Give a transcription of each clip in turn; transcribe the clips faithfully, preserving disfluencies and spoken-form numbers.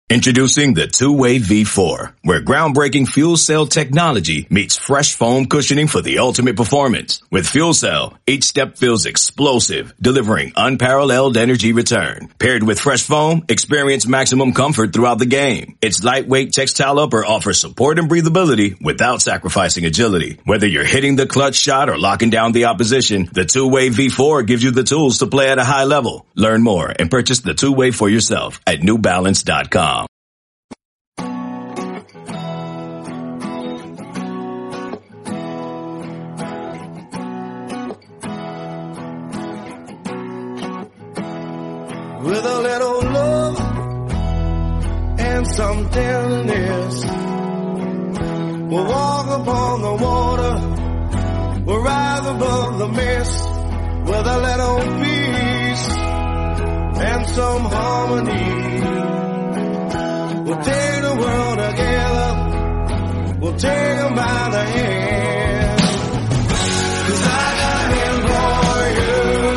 Introducing the two-way V four, where groundbreaking fuel cell technology meets fresh foam cushioning for the ultimate performance. With Fuel Cell, each step feels explosive, delivering unparalleled energy return. Paired with fresh foam, experience maximum comfort throughout the game. Its lightweight textile upper offers support and breathability without sacrificing agility. Whether you're hitting the clutch shot or locking down the opposition, the two-way V four gives you the tools to play at a high level. Learn more and purchase the two-way for yourself at new balance dot com. With a little love and some tenderness, we'll walk upon the water, we'll rise above the mist. With a little peace and some harmony, we'll take the world together, we'll take them by the hand. 'Cause I got him for you.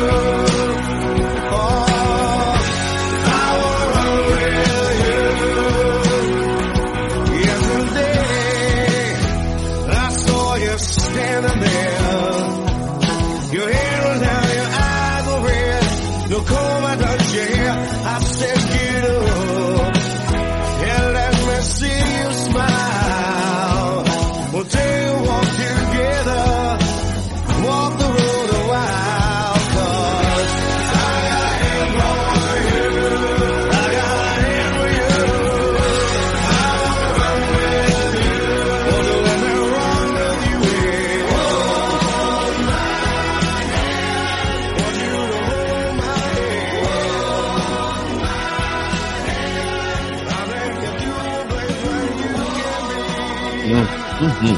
Mm-hmm.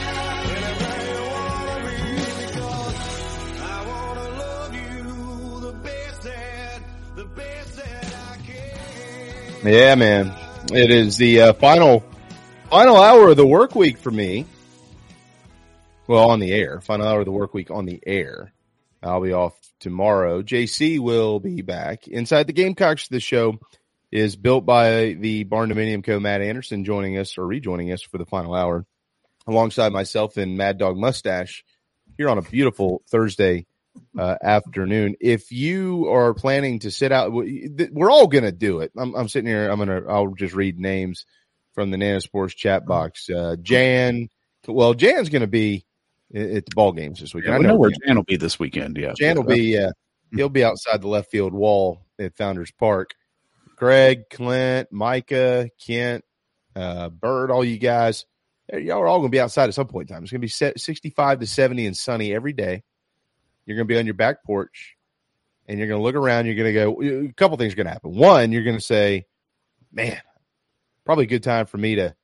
Yeah, man. It is the uh, final final hour of the work week for me. Well, on the air. Final hour of the work week on the air. I'll be off tomorrow. J C will be back. Inside the Gamecocks, the show is built by the Barn Dominium Co. Matt Anderson joining us or rejoining us for the final hour, alongside myself and Mad Dog Mustache here on a beautiful Thursday uh, afternoon. If you are planning to sit out, we're all going to do it. I'm, I'm sitting here. I'm going to, I'll just read names from the Nana Sports chat box. Uh, Jan, well, Jan's going to be at the ball games this weekend. Yeah, I know, know where Jan. Jan will be this weekend. Yeah. Jan will be, uh, he'll be outside the left field wall at Founders Park. Greg, Clint, Micah, Kent, uh, Bird, all you guys, y'all are all going to be outside at some point in time. It's going to be sixty-five to seventy and sunny every day. You're going to be on your back porch, and you're going to look around. You're going to go, a couple things are going to happen. One, you're going to say, man, probably a good time for me to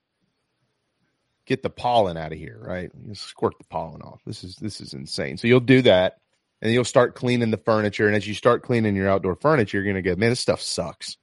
get the pollen out of here, right? You squirt the pollen off. This is this is insane. So you'll do that, and you'll start cleaning the furniture. And as you start cleaning your outdoor furniture, you're going to go, man, this stuff sucks.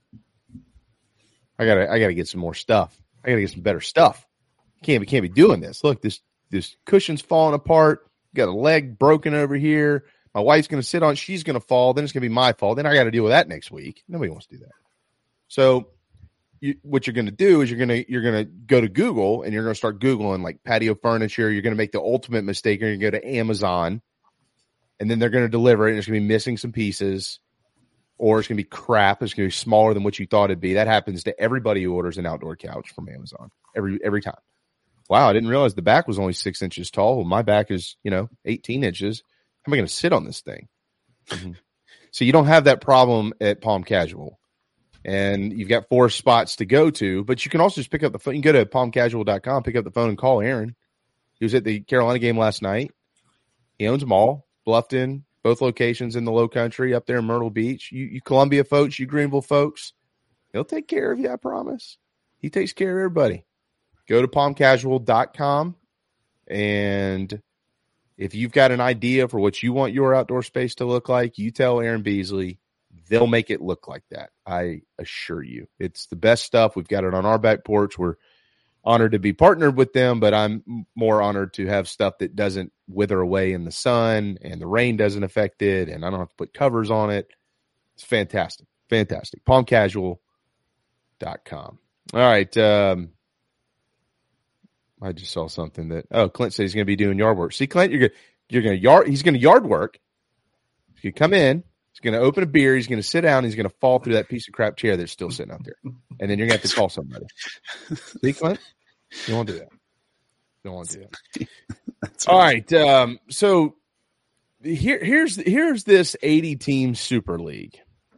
I gotta I gotta get some more stuff. I gotta get some better stuff. Can't be can't be doing this. Look, this this cushion's falling apart. Got a leg broken over here. My wife's gonna sit on it. She's gonna fall. Then it's gonna be my fault. Then I got to deal with that next week. Nobody wants to do that. So, you, what you're gonna do is you're gonna you're gonna go to Google and you're gonna start Googling like patio furniture. You're gonna make the ultimate mistake. You're gonna go to Amazon, and then they're gonna deliver it. And it's gonna be missing some pieces. Or it's going to be crap. It's going to be smaller than what you thought it'd be. That happens to everybody who orders an outdoor couch from Amazon every every time. Wow, I didn't realize the back was only six inches tall. Well, my back is, you know, eighteen inches. How am I going to sit on this thing? Mm-hmm. So you don't have that problem at Palm Casual. And you've got four spots to go to, but you can also just pick up the phone. You can go to palm casual dot com, pick up the phone, and call Aaron. He was at the Carolina game last night. He owns them all. Bluffton. Both locations in the Low Country, up there in Myrtle Beach. You, you Columbia folks, you Greenville folks, he'll take care of you, I promise. He takes care of everybody. Go to palm casual dot com, and if you've got an idea for what you want your outdoor space to look like, you tell Aaron Beasley. They'll make it look like that. I assure you. It's the best stuff. We've got it on our back porch. We're honored to be partnered with them, but I'm more honored to have stuff that doesn't wither away in the sun and the rain doesn't affect it, and I don't have to put covers on it. It's fantastic. Fantastic. palm casual dot com. All right. Um, I just saw something that oh, Clint said he's going to be doing yard work. See, Clint, you're going you're going to yard. He's going to yard work. He's going to come in. He's going to open a beer. He's going to sit down. He's going to fall through that piece of crap chair that's still sitting out there, and then you're going to have to call somebody. See, Clint, you don't want to do that. You don't want to do that. All right. Um, so here, here's here's this eighty team Super League.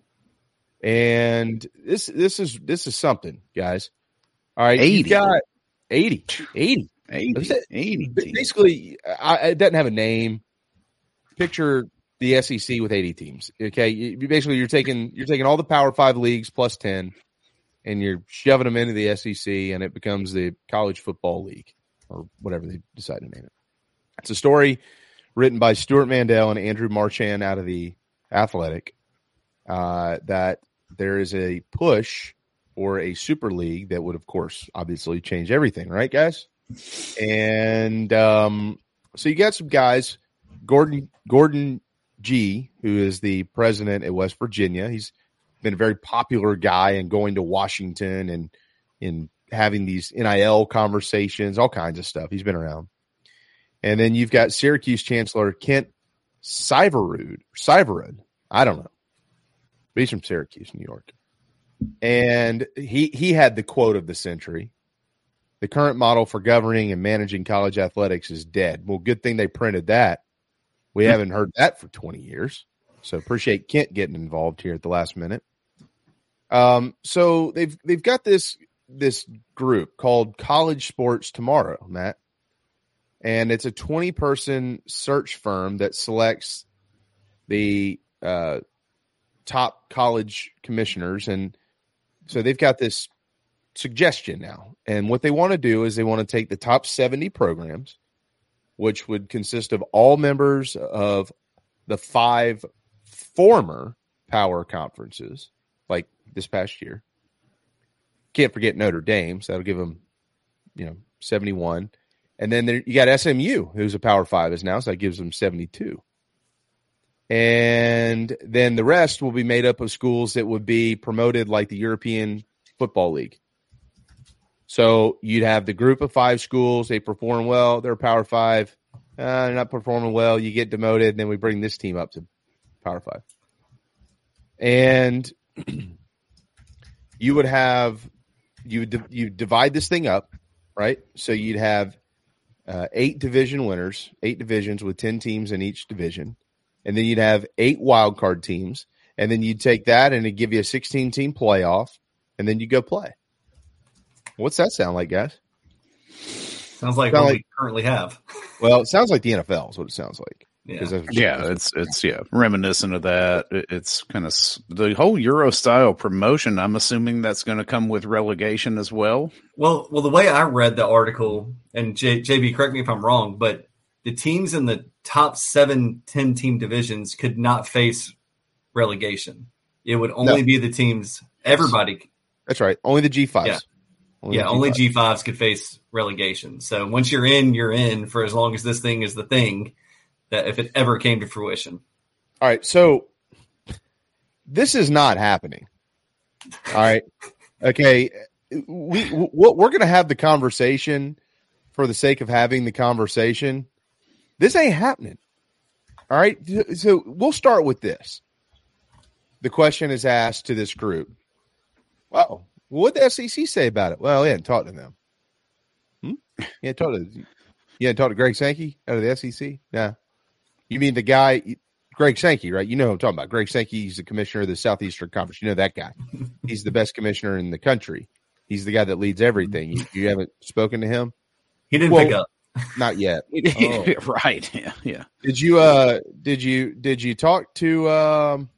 And this this is this is something, guys. All right, eighty. You've got eighty. eighty. eighty. eighty. Basically, I, it doesn't have a name. Picture the S E C with eighty teams. Okay, you, basically you're taking you're taking all the Power Five leagues plus ten, and you're shoving them into the S E C, and it becomes the College Football League or whatever they decide to name it. It's a story written by Stuart Mandel and Andrew Marchand out of the Athletic. Uh, that there is a push for a super league that would, of course, obviously change everything, right, guys? And um, so you got some guys, Gordon Gordon G, who is the president at West Virginia. He's been a very popular guy and going to Washington and in having these N I L conversations, all kinds of stuff. He's been around. And then you've got Syracuse Chancellor Kent Syverud, Syverud, I don't know. But he's from Syracuse, New York. And he, he had the quote of the century. The current model for governing and managing college athletics is dead. Well, good thing they printed that. We haven't heard that for twenty years. So appreciate Kent getting involved here at the last minute. Um, so they've they've got this this group called College Sports Tomorrow, Matt. And it's a twenty-person search firm that selects the uh top college commissioners. And so they've got this suggestion now. And what they want to do is they want to take the top seventy programs, which would consist of all members of the five former power conferences, like this past year. Can't forget Notre Dame, so that'll give them, you know, seventy-one. And then there, you got S M U, who's a power five is now, so that gives them seventy-two. And then the rest will be made up of schools that would be promoted like the European Football League. So you'd have the group of five schools. They perform well. They're Power Five. Uh, they're not performing well. You get demoted, and then we bring this team up to Power Five. And you would have you would you divide this thing up, right? So you'd have uh, eight division winners, eight divisions with ten teams in each division. And then you'd have eight wild card teams, and then you'd take that and it'd give you a sixteen team playoff, and then you go play. What's that sound like, guys? Sounds like sound what like, we currently have. Well, it sounds like the N F L is what it sounds like. Yeah, yeah, it's it's yeah reminiscent of that. It's kind of the whole Euro style promotion. I'm assuming that's going to come with relegation as well. Well, well, the way I read the article, and J, JB, correct me if I'm wrong, but the teams in the top seven, ten team divisions could not face relegation. It would only no. be the teams. Everybody. That's right. Only the G fives. Yeah. Only yeah, G fives. Only G fives could face relegation. So once you're in, you're in for as long as this thing is the thing. That if it ever came to fruition. All right, so this is not happening. All right, okay, we we're going to have the conversation for the sake of having the conversation. This ain't happening. All right, so we'll start with this. The question is asked to this group. Well, what did the S E C say about it? Well, he hadn't talked to them. Hmm? He hadn't talked to. You hadn't talked to Greg Sankey out of the S E C? Nah. You mean the guy, Greg Sankey, right? You know who I'm talking about. Greg Sankey, he's the commissioner of the Southeastern Conference. You know that guy. He's the best commissioner in the country. He's the guy that leads everything. You, you haven't spoken to him? He didn't well, pick up. Not yet. Oh. Right. Yeah. Yeah. Did you uh did you did you talk to um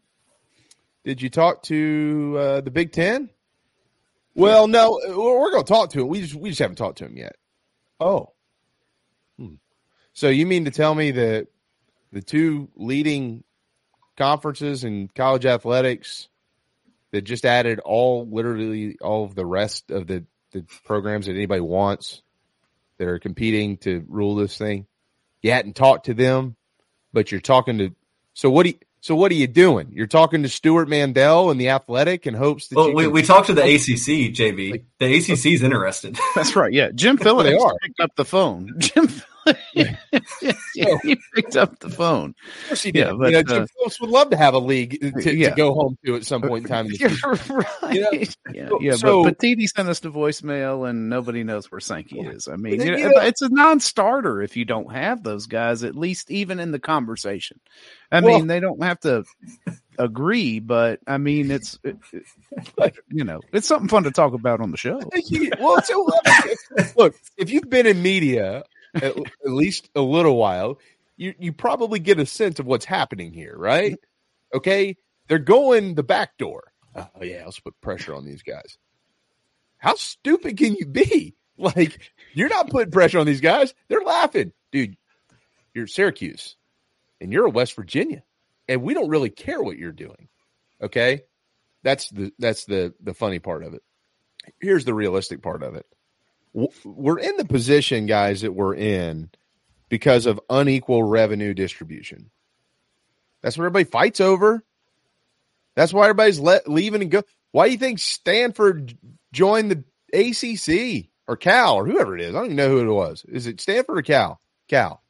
did you talk to uh, the Big Ten? Well, no, we're gonna talk to him. We just we just haven't talked to him yet. Oh. Hmm. So you mean to tell me that the two leading conferences in college athletics that just added all, literally all of the rest of the, the programs that anybody wants that are competing to rule this thing, you hadn't talked to them, but you're talking to – so what do you So what are you doing? You're talking to Stuart Mandel and the Athletic in hopes that well, you we, can- we talked to the A C C, J V. Like, the A C C is interested. That's right. Yeah, Jim Phillips they are. picked up the phone. Jim, yeah, he picked up the phone. Of course he did. Yeah, but, you know, Jim uh, Phillips would love to have a league to, yeah. to go home to at some point in time. In the future. right. You know? Yeah, So- yeah. so- but Patiti sent us the voicemail, and nobody knows where Sankey is. I mean, You you know, know- it's a non-starter if you don't have those guys, at least even in the conversation. I Well- mean, they don't have to agree, but I mean, it's it, it, you know, it's something fun to talk about on the show. well, so, look, if you've been in media at, at least a little while, you you probably get a sense of what's happening here, right? Okay, they're going the back door. Oh yeah, let's put pressure on these guys. How stupid can you be? Like, you're not putting pressure on these guys. They're laughing, dude. You're Syracuse, and you're a West Virginia, and we don't really care what you're doing. Okay, that's the that's the the funny part of it. Here's the realistic part of it. We're in the position, guys, that we're in because of unequal revenue distribution. That's what everybody fights over. That's why everybody's let, leaving and go. Why do you think Stanford joined the A C C or Cal or whoever it is? I don't even know who it was. Is it Stanford or Cal? Cal.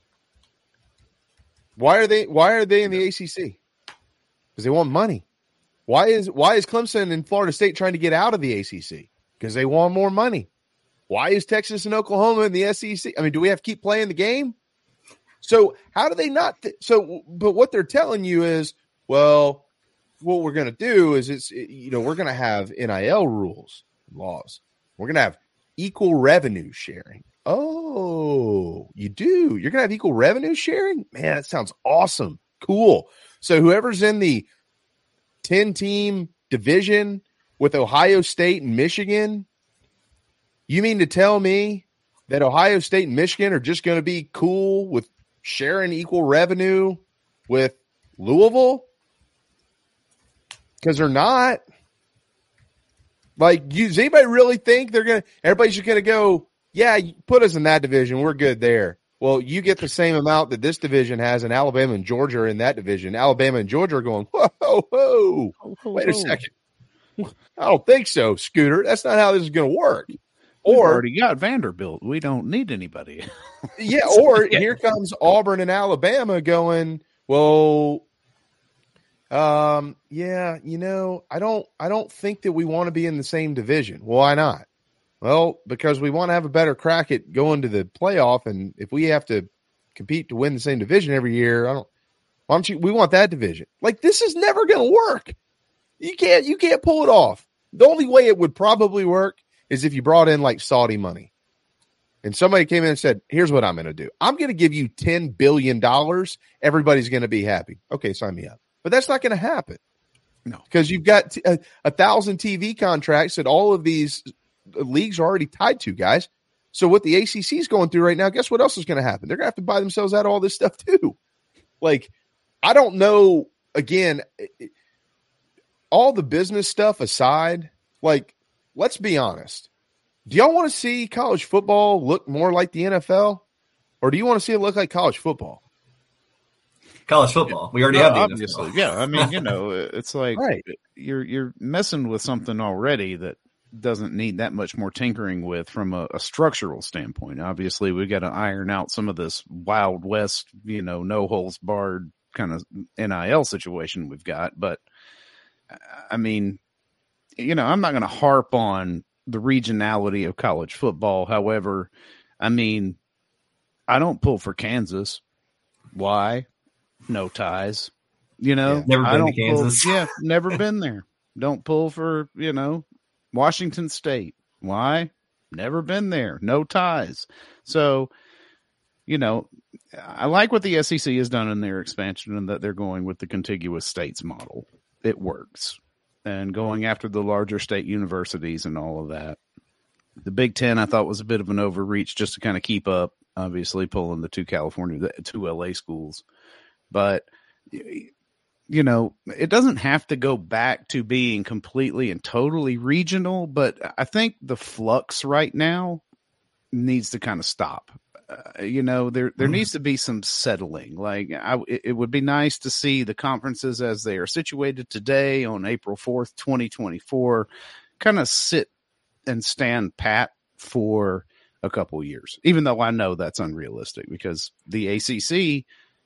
Why are they? Why are they in the A C C? Because they want money. Why is why is Clemson and Florida State trying to get out of the A C C? Because they want more money. Why is Texas and Oklahoma in the S E C? I mean, do we have to keep playing the game? So how do they not? Th- so, but what they're telling you is, well, what we're going to do is it's, you know, we're going to have N I L rules, laws. We're going to have equal revenue sharing. Oh, you do? You're going to have equal revenue sharing? Man, that sounds awesome. Cool. So whoever's in the ten-team division with Ohio State and Michigan, you mean to tell me that Ohio State and Michigan are just going to be cool with sharing equal revenue with Louisville? Because they're not. Like, you, does anybody really think they're going to – everybody's just going to go, yeah, put us in that division. We're good there. Well, you get the same amount that this division has, and Alabama and Georgia are in that division. Alabama and Georgia are going, whoa, whoa, whoa. Wait a second. I don't think so, Scooter. That's not how this is going to work. We've Or already got Vanderbilt. We don't need anybody. yeah, or here comes Auburn and Alabama going, well, um, yeah, you know, I don't I don't think that we want to be in the same division. Well, why not? Well, because we want to have a better crack at going to the playoff, and if we have to compete to win the same division every year, I don't why don't you we want that division. Like, this is never gonna work. You can't you can't pull it off. The only way it would probably work is if you brought in like Saudi money and somebody came in and said, here's what I'm going to do. I'm going to give you ten billion dollars. Everybody's going to be happy. Okay, sign me up. But that's not going to happen. No. Because you've got t- a, a thousand T V contracts that all of these leagues are already tied to, guys. So what the A C C is going through right now, guess what else is going to happen? They're going to have to buy themselves out of all this stuff too. Like, I don't know, again, it, all the business stuff aside, like, let's be honest. Do y'all want to see college football look more like the N F L? Or do you want to see it look like college football? College football. We already No, have the obviously. N F L. Yeah, I mean, you know, it's like Right. you're you're messing with something already that doesn't need that much more tinkering with from a, a structural standpoint. Obviously, we got to iron out some of this Wild West, you know, no holes barred kind of N I L situation we've got. But I mean, you know, I'm not going to harp on the regionality of college football. However, I mean, I don't pull for Kansas. Why? No ties. You know, Yeah. Never been I to don't pull- Kansas. yeah, never been there. Don't pull for, you know, Washington State. Why? Never been there. No ties. So, you know, I like what the S E C has done in their expansion and that they're going with the contiguous states model. It works. And going after the larger state universities and all of that. The Big Ten, I thought, was a bit of an overreach just to kind of keep up, obviously pulling the two California, the two L A schools. But, you know, it doesn't have to go back to being completely and totally regional, but I think the flux right now needs to kind of stop. uh, you know, there there Mm. needs to be some settling. Like, I, it, it would be nice to see the conferences as they are situated today on April fourth, twenty twenty-four, kind of sit and stand pat for a couple years, even though I know that's unrealistic because the A C C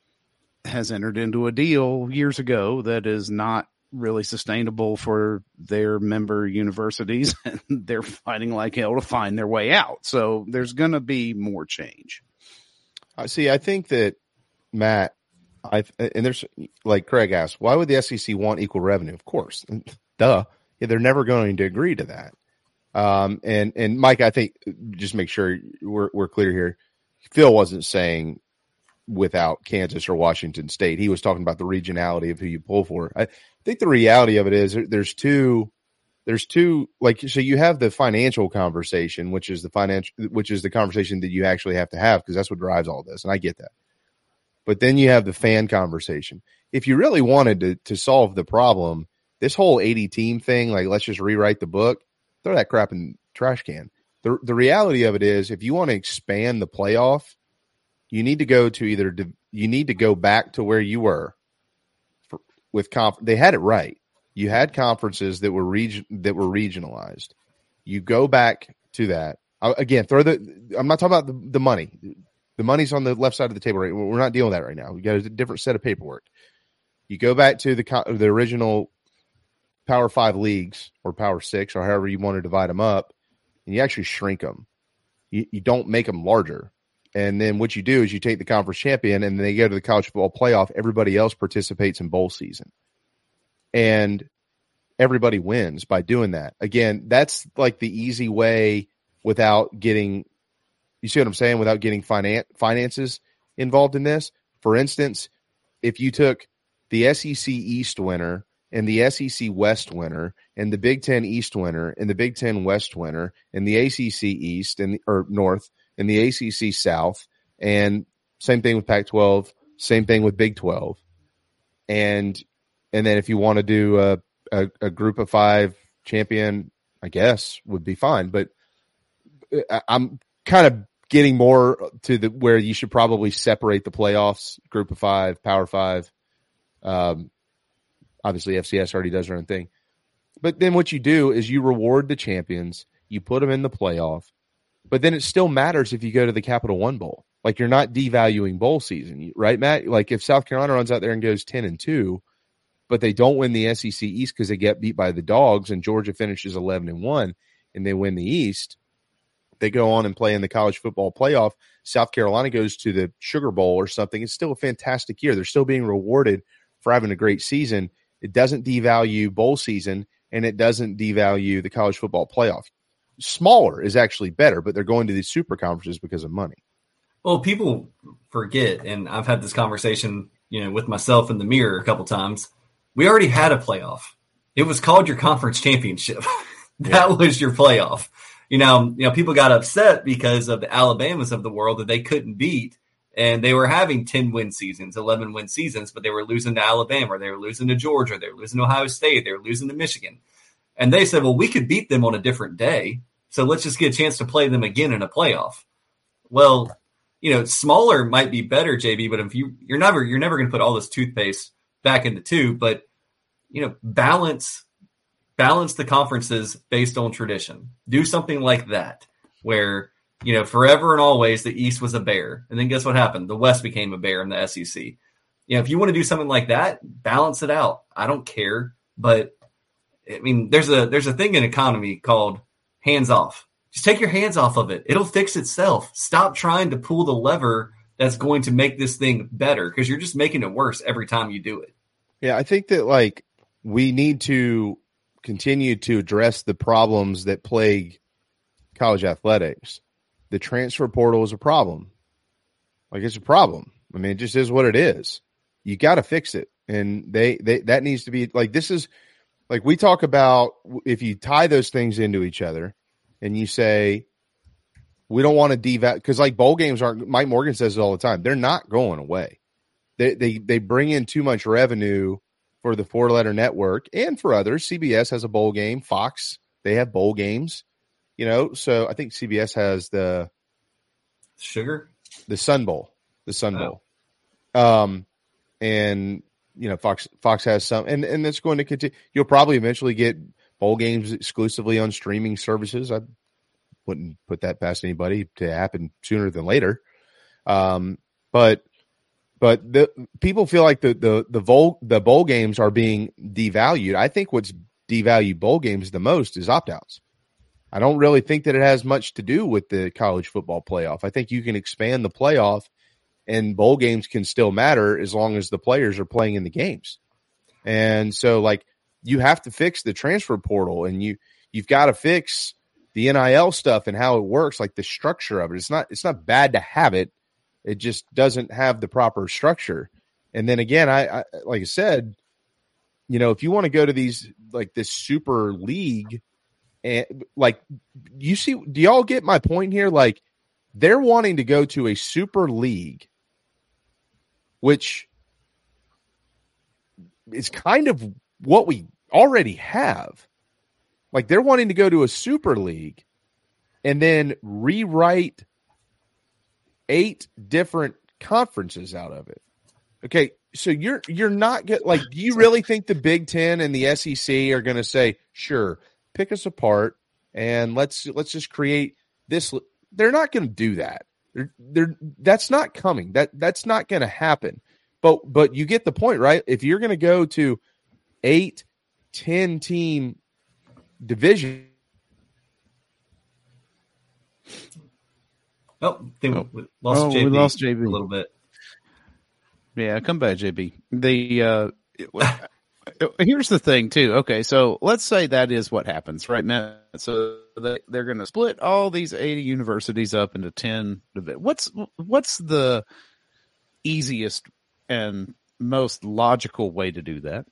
has entered into a deal years ago that is not really sustainable for their member universities, and they're fighting like hell to find their way out. So there's going to be more change. I see. I think that Matt, I and there's like Craig asked, why would the S E C want equal revenue? Of course, duh. Yeah, they're never going to agree to that. Um, and and Mike, I think just make sure we're we're clear here. Phil wasn't saying without Kansas or Washington State. He was talking about the regionality of who you pull for. I think the reality of it is there's two, there's two, like, so you have the financial conversation, which is the financial, which is the conversation that you actually have to have because that's what drives all this. And I get that. But then you have the fan conversation. If you really wanted to, to solve the problem, this whole eighty team thing, like, let's just rewrite the book, throw that crap in the trash can. The, the reality of it is if you want to expand the playoff, you need to go to either, you need to go back to where you were for, with conf. They had it right. You had conferences that were region that were regionalized. You go back to that I, again. Throw the. I'm not talking about the, the money. The money's on the left side of the table. Right, we're not dealing with that right now. We got a different set of paperwork. You go back to the the original Power Five leagues or Power Six or however you want to divide them up, and you actually shrink them. You, you don't make them larger. And then what you do is you take the conference champion and they go to the college football playoff. Everybody else participates in bowl season. And everybody wins by doing that. Again, that's like the easy way without getting, you see what I'm saying, without getting finan- finances involved in this. For instance, if you took the S E C East winner and the S E C West winner and the Big Ten East winner and the Big Ten West winner and the A C C East and or North and the A C C South, and same thing with Pac twelve, same thing with Big twelve. And and then if you want to do a, a, a group of five champion, I guess would be fine. But I'm kind of getting more to the where you should probably separate the playoffs, group of five, power five. Um, obviously F C S already does their own thing. But then what you do is you reward the champions, you put them in the playoff. But then it still matters if you go to the Capital One Bowl. Like, you're not devaluing bowl season, right, Matt? Like, if South Carolina runs out there and goes ten and two, but they don't win the S E C East because they get beat by the Dogs, and Georgia finishes eleven and one, and they win the East, they go on and play in the college football playoff. South Carolina goes to the Sugar Bowl or something. It's still a fantastic year. They're still being rewarded for having a great season. It doesn't devalue bowl season, and it doesn't devalue the college football playoff. Smaller is actually better, but they're going to these super conferences because of money. Well, people forget, and I've had this conversation, you know, with myself in the mirror a couple times. We already had a playoff. It was called your conference championship. That yeah. was your playoff. You know, you know, people got upset because of the Alabamas of the world that they couldn't beat, and they were having ten win seasons, eleven win seasons, but they were losing to Alabama, or they were losing to Georgia, they were losing to Ohio State, they were losing to Michigan. And they said, well, we could beat them on a different day, so let's just get a chance to play them again in a playoff. Well, you know, smaller might be better, J B, but if you you're never you're never going to put all this toothpaste back into two, but you know, balance balance the conferences based on tradition. Do something like that, where you know, forever and always the East was a bear, and then guess what happened? The West became a bear in the S E C. You know, if you want to do something like that, balance it out. I don't care, but I mean, there's a there's a thing in economy called hands off. Just take your hands off of it. It'll fix itself. Stop trying to pull the lever that's going to make this thing better, because you're just making it worse every time you do it. Yeah, I think that like we need to continue to address the problems that plague college athletics. The transfer portal is a problem. Like, it's a problem. I mean, it just is what it is. You got to fix it. And they, they that needs to be like, this is like we talk about, if you tie those things into each other and you say, we don't want to devalue, because like bowl games aren't, Mike Morgan says it all the time, they're not going away. They, they, they bring in too much revenue for the four letter network and for others. C B S has a bowl game. Fox, they have bowl games, you know? So I think C B S has the Sugar. the Sun Bowl, the Sun Oh. Bowl. Um, and you know, Fox Fox has some, and and that's going to continue. You'll probably eventually get bowl games exclusively on streaming services. I wouldn't put that past anybody to happen sooner than later. Um, but but the people feel like the the the bowl the bowl games are being devalued. I think what's devalued bowl games the most is opt-outs. I don't really think that it has much to do with the college football playoff. I think you can expand the playoff and bowl games can still matter as long as the players are playing in the games. And so like you have to fix the transfer portal and you, you've got to fix the N I L stuff and how it works, like the structure of it. It's not, it's not bad to have it. It just doesn't have the proper structure. And then again, I, I like I said, you know, if you want to go to these, like this super league, and like, you see, do y'all get my point here? Like, they're wanting to go to a super league, which is kind of what we already have. Like, they're wanting to go to a super league and then rewrite eight different conferences out of it. Okay, so you're you're not get like, do you really think the Big Ten and the S E C are going to say, sure, pick us apart and let's let's just create this? They're not going to do that. They're, they're that's not coming. That that's not going to happen. But but you get the point, right? If you're going to go to eight, ten team division. Oh, I think Oh. we lost Oh, J B we lost J B a little bit. Yeah, come back, J B. The uh, here's the thing, too. Okay, so let's say that is what happens, right, Matt? So they, they're going to split all these eighty universities up into ten. What's what's the easiest and most logical way to do that?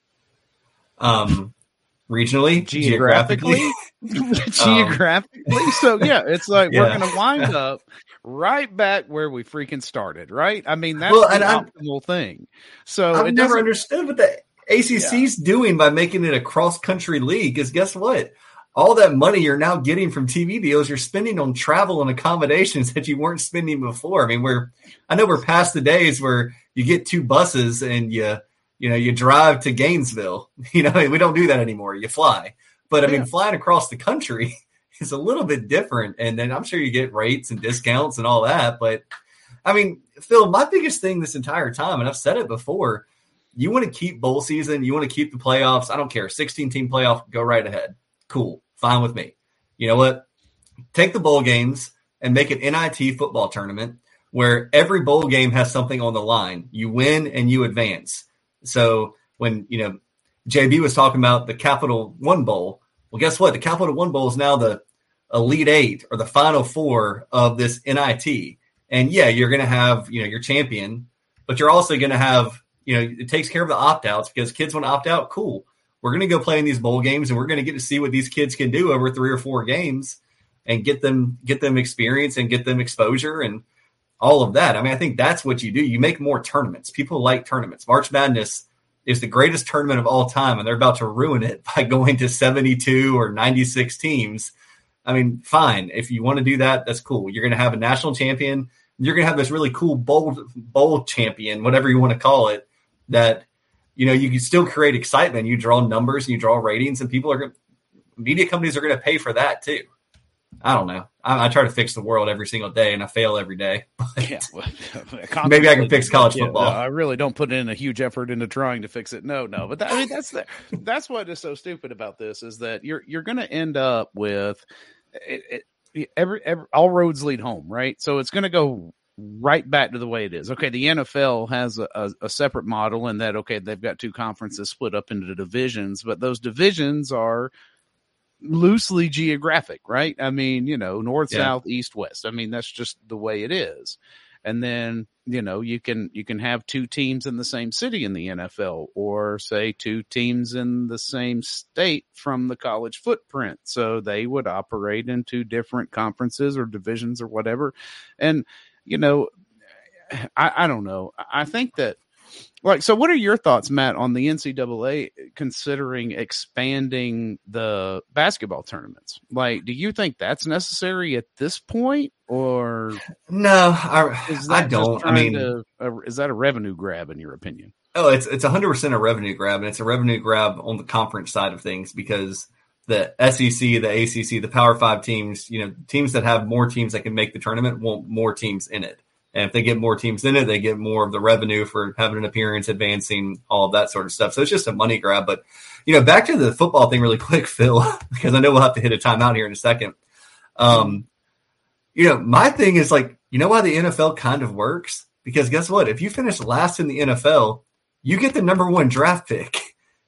Um, regionally, Geographically? geographically. Geographically? So, yeah, it's like Yeah. we're going to wind up right back where we freaking started, right? I mean, that's Well, the and I'm- optimal thing. So I've it never doesn't- understood what the A C C's doing by making it a cross-country league. Because guess what? All that money you're now getting from T V deals, you're spending on travel and accommodations that you weren't spending before. I mean, we're I know we're past the days where you get two buses and you you know you drive to Gainesville. You know, we don't do that anymore. You fly. But I mean, Yeah. flying across the country is a little bit different. And then I'm sure you get rates and discounts and all that. But I mean, Phil, my biggest thing this entire time, and I've said it before, you want to keep bowl season, you want to keep the playoffs. I don't care. sixteen team playoff, go right ahead. Cool. Fine with me. You know what? Take the bowl games and make an N I T football tournament where every bowl game has something on the line. You win and you advance. So when, you know, J B was talking about the Capital One Bowl, well, guess what? The Capital One Bowl is now the Elite Eight or the Final Four of this N I T. And yeah, you're going to have, you know, your champion, but you're also going to have, you know, it takes care of the opt-outs because kids want to opt out. Cool. We're going to go play in these bowl games and we're going to get to see what these kids can do over three or four games and get them, get them experience and get them exposure and all of that. I mean, I think that's what you do. You make more tournaments. People like tournaments. March Madness is the greatest tournament of all time, and they're about to ruin it by going to seventy-two or ninety-six teams. I mean, fine. If you want to do that, that's cool. You're going to have a national champion. You're going to have this really cool bowl, bowl champion, whatever you want to call it, that, you know, you can still create excitement. You draw numbers and you draw ratings, and people are going media companies are going to pay for that too. I don't know. I, I try to fix the world every single day, and I fail every day. Yeah, well, Maybe I can fix college Yeah, football. no, I really don't put in a huge effort into trying to fix it. No, no, but that, I mean that's the that's what is so stupid about this is that you're you're going to end up with it, it, every, every all roads lead home, right? So it's going to go right back to the way it is. Okay, the N F L has a, a, a separate model in that okay they've got two conferences split up into divisions, but those divisions are loosely geographic, right? I mean, you know, north, Yeah. south, east, west. I mean, that's just the way it is. And then, you know, you can you can have two teams in the same city in the N F L, or say two teams in the same state from the college footprint. So they would operate in two different conferences or divisions or whatever. And, you know, I, I don't know. I think that Like, so what are your thoughts, Matt, on the N C double A considering expanding the basketball tournaments? Like, do you think that's necessary at this point, or no? I, is I don't. I mean, to, uh, is that a revenue grab in your opinion? Oh, it's it's one hundred percent a revenue grab, and it's a revenue grab on the conference side of things because the S E C, the A C C, the Power Five teams, you know, teams that have more teams that can make the tournament want more teams in it. And if they get more teams in it, they get more of the revenue for having an appearance, advancing, all of that sort of stuff. So it's just a money grab. But, you know, back to the football thing really quick, Phil, because I know we'll have to hit a timeout here in a second. Um, you know, my thing is like, you know why the N F L kind of works? Because guess what? If you finish last in the N F L, you get the number one draft pick.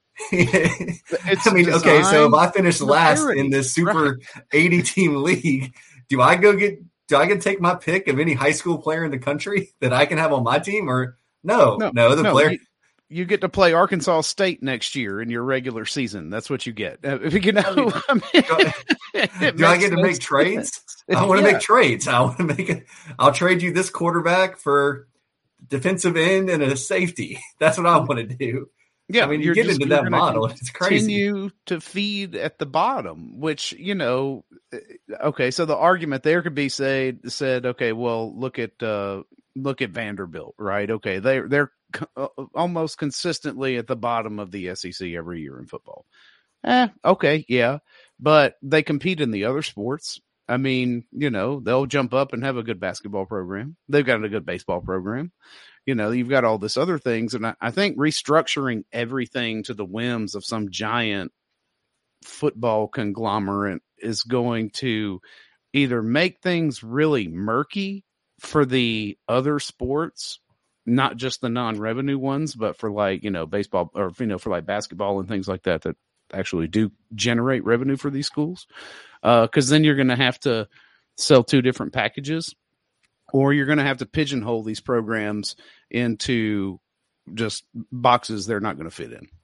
I mean, okay, so if I finish last in this super eighty-team league, do I go get – do I get to take my pick of any high school player in the country that I can have on my team, or no? No, no the no, player. You, you get to play Arkansas State next year in your regular season. That's what you get. Uh, you know, I mean, do, do I get to make trades? I want to yeah. make trades. I want to make it. I'll trade you this quarterback for defensive end and a safety. That's what I want to do. Yeah, I mean, you get just, into that model. It's crazy. Continue to feed at the bottom, which, you know, okay. So the argument there could be said, said, okay, well, look at uh, look at Vanderbilt, right? Okay, they they're co- almost consistently at the bottom of the S E C every year in football. Eh, okay, yeah, but they compete in the other sports. I mean, you know, they'll jump up and have a good basketball program. They've got a good baseball program. You know, you've got all this other things. And I, I think restructuring everything to the whims of some giant football conglomerate is going to either make things really murky for the other sports, not just the non-revenue ones, but for like, you know, baseball or, you know, for like basketball and things like that, that actually do generate revenue for these schools. Uh, cause then you're going to have to sell two different packages, or you're going to have to pigeonhole these programs into just boxes they're not going to fit in.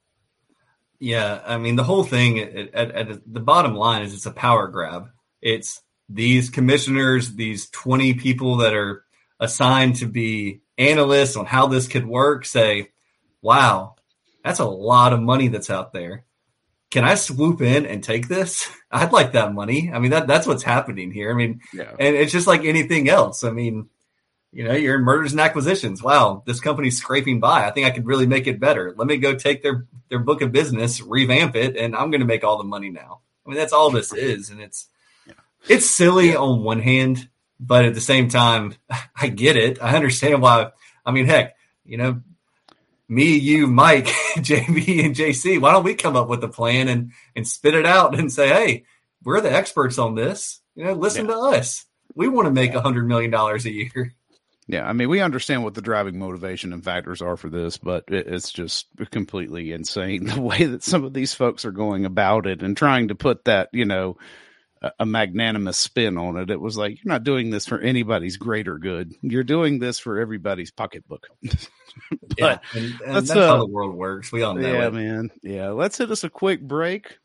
Yeah, I mean, the whole thing at, at, at the bottom line is it's a power grab. It's these commissioners, these twenty people that are assigned to be analysts on how this could work say, wow, that's a lot of money that's out there. Can I swoop in and take this? I'd like that money. I mean, that that's what's happening here. I mean, yeah. And it's just like anything else. I mean, you know, you're in mergers and acquisitions. Wow, this company's scraping by. I think I could really make it better. Let me go take their, their book of business, revamp it, and I'm going to make all the money now. I mean, that's all this is. And it's yeah. it's silly yeah. on one hand, but at the same time, I get it. I understand why. I mean, heck, you know, me, you, Mike, J B, and J C, why don't we come up with a plan and, and spit it out and say, hey, we're the experts on this. You know, listen yeah. to us. We want to make a hundred million dollars a year. Yeah, I mean, we understand what the driving motivation and factors are for this, but it, it's just completely insane the way that some of these folks are going about it and trying to put that, you know, a, a magnanimous spin on it. It was like, you're not doing this for anybody's greater good. You're doing this for everybody's pocketbook. But yeah, and, and that's uh, how the world works. We all know yeah, it. man. Yeah, let's hit us a quick break,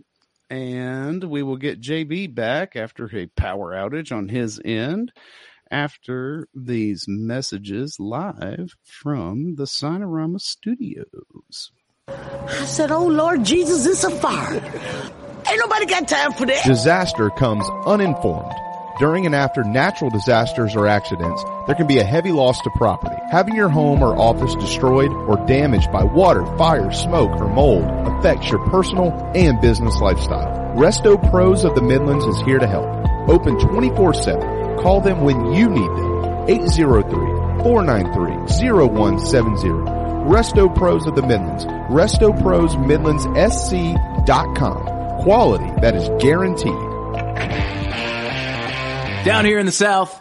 and we will get J B back after a power outage on his end after these messages live from the Sinorama Studios. I said, oh, Lord Jesus, it's a fire. Ain't nobody got time for that. Disaster comes uninformed. During and after natural disasters or accidents, there can be a heavy loss to property. Having your home or office destroyed or damaged by water, fire, smoke, or mold affects your personal and business lifestyle. Resto Pros of the Midlands is here to help. Open twenty-four seven. Call them when you need them. eight zero three, four nine three, zero one seven zero. Resto Pros of the Midlands. Resto Pros Midlands S C dot com. Quality that is guaranteed. Down here in the South,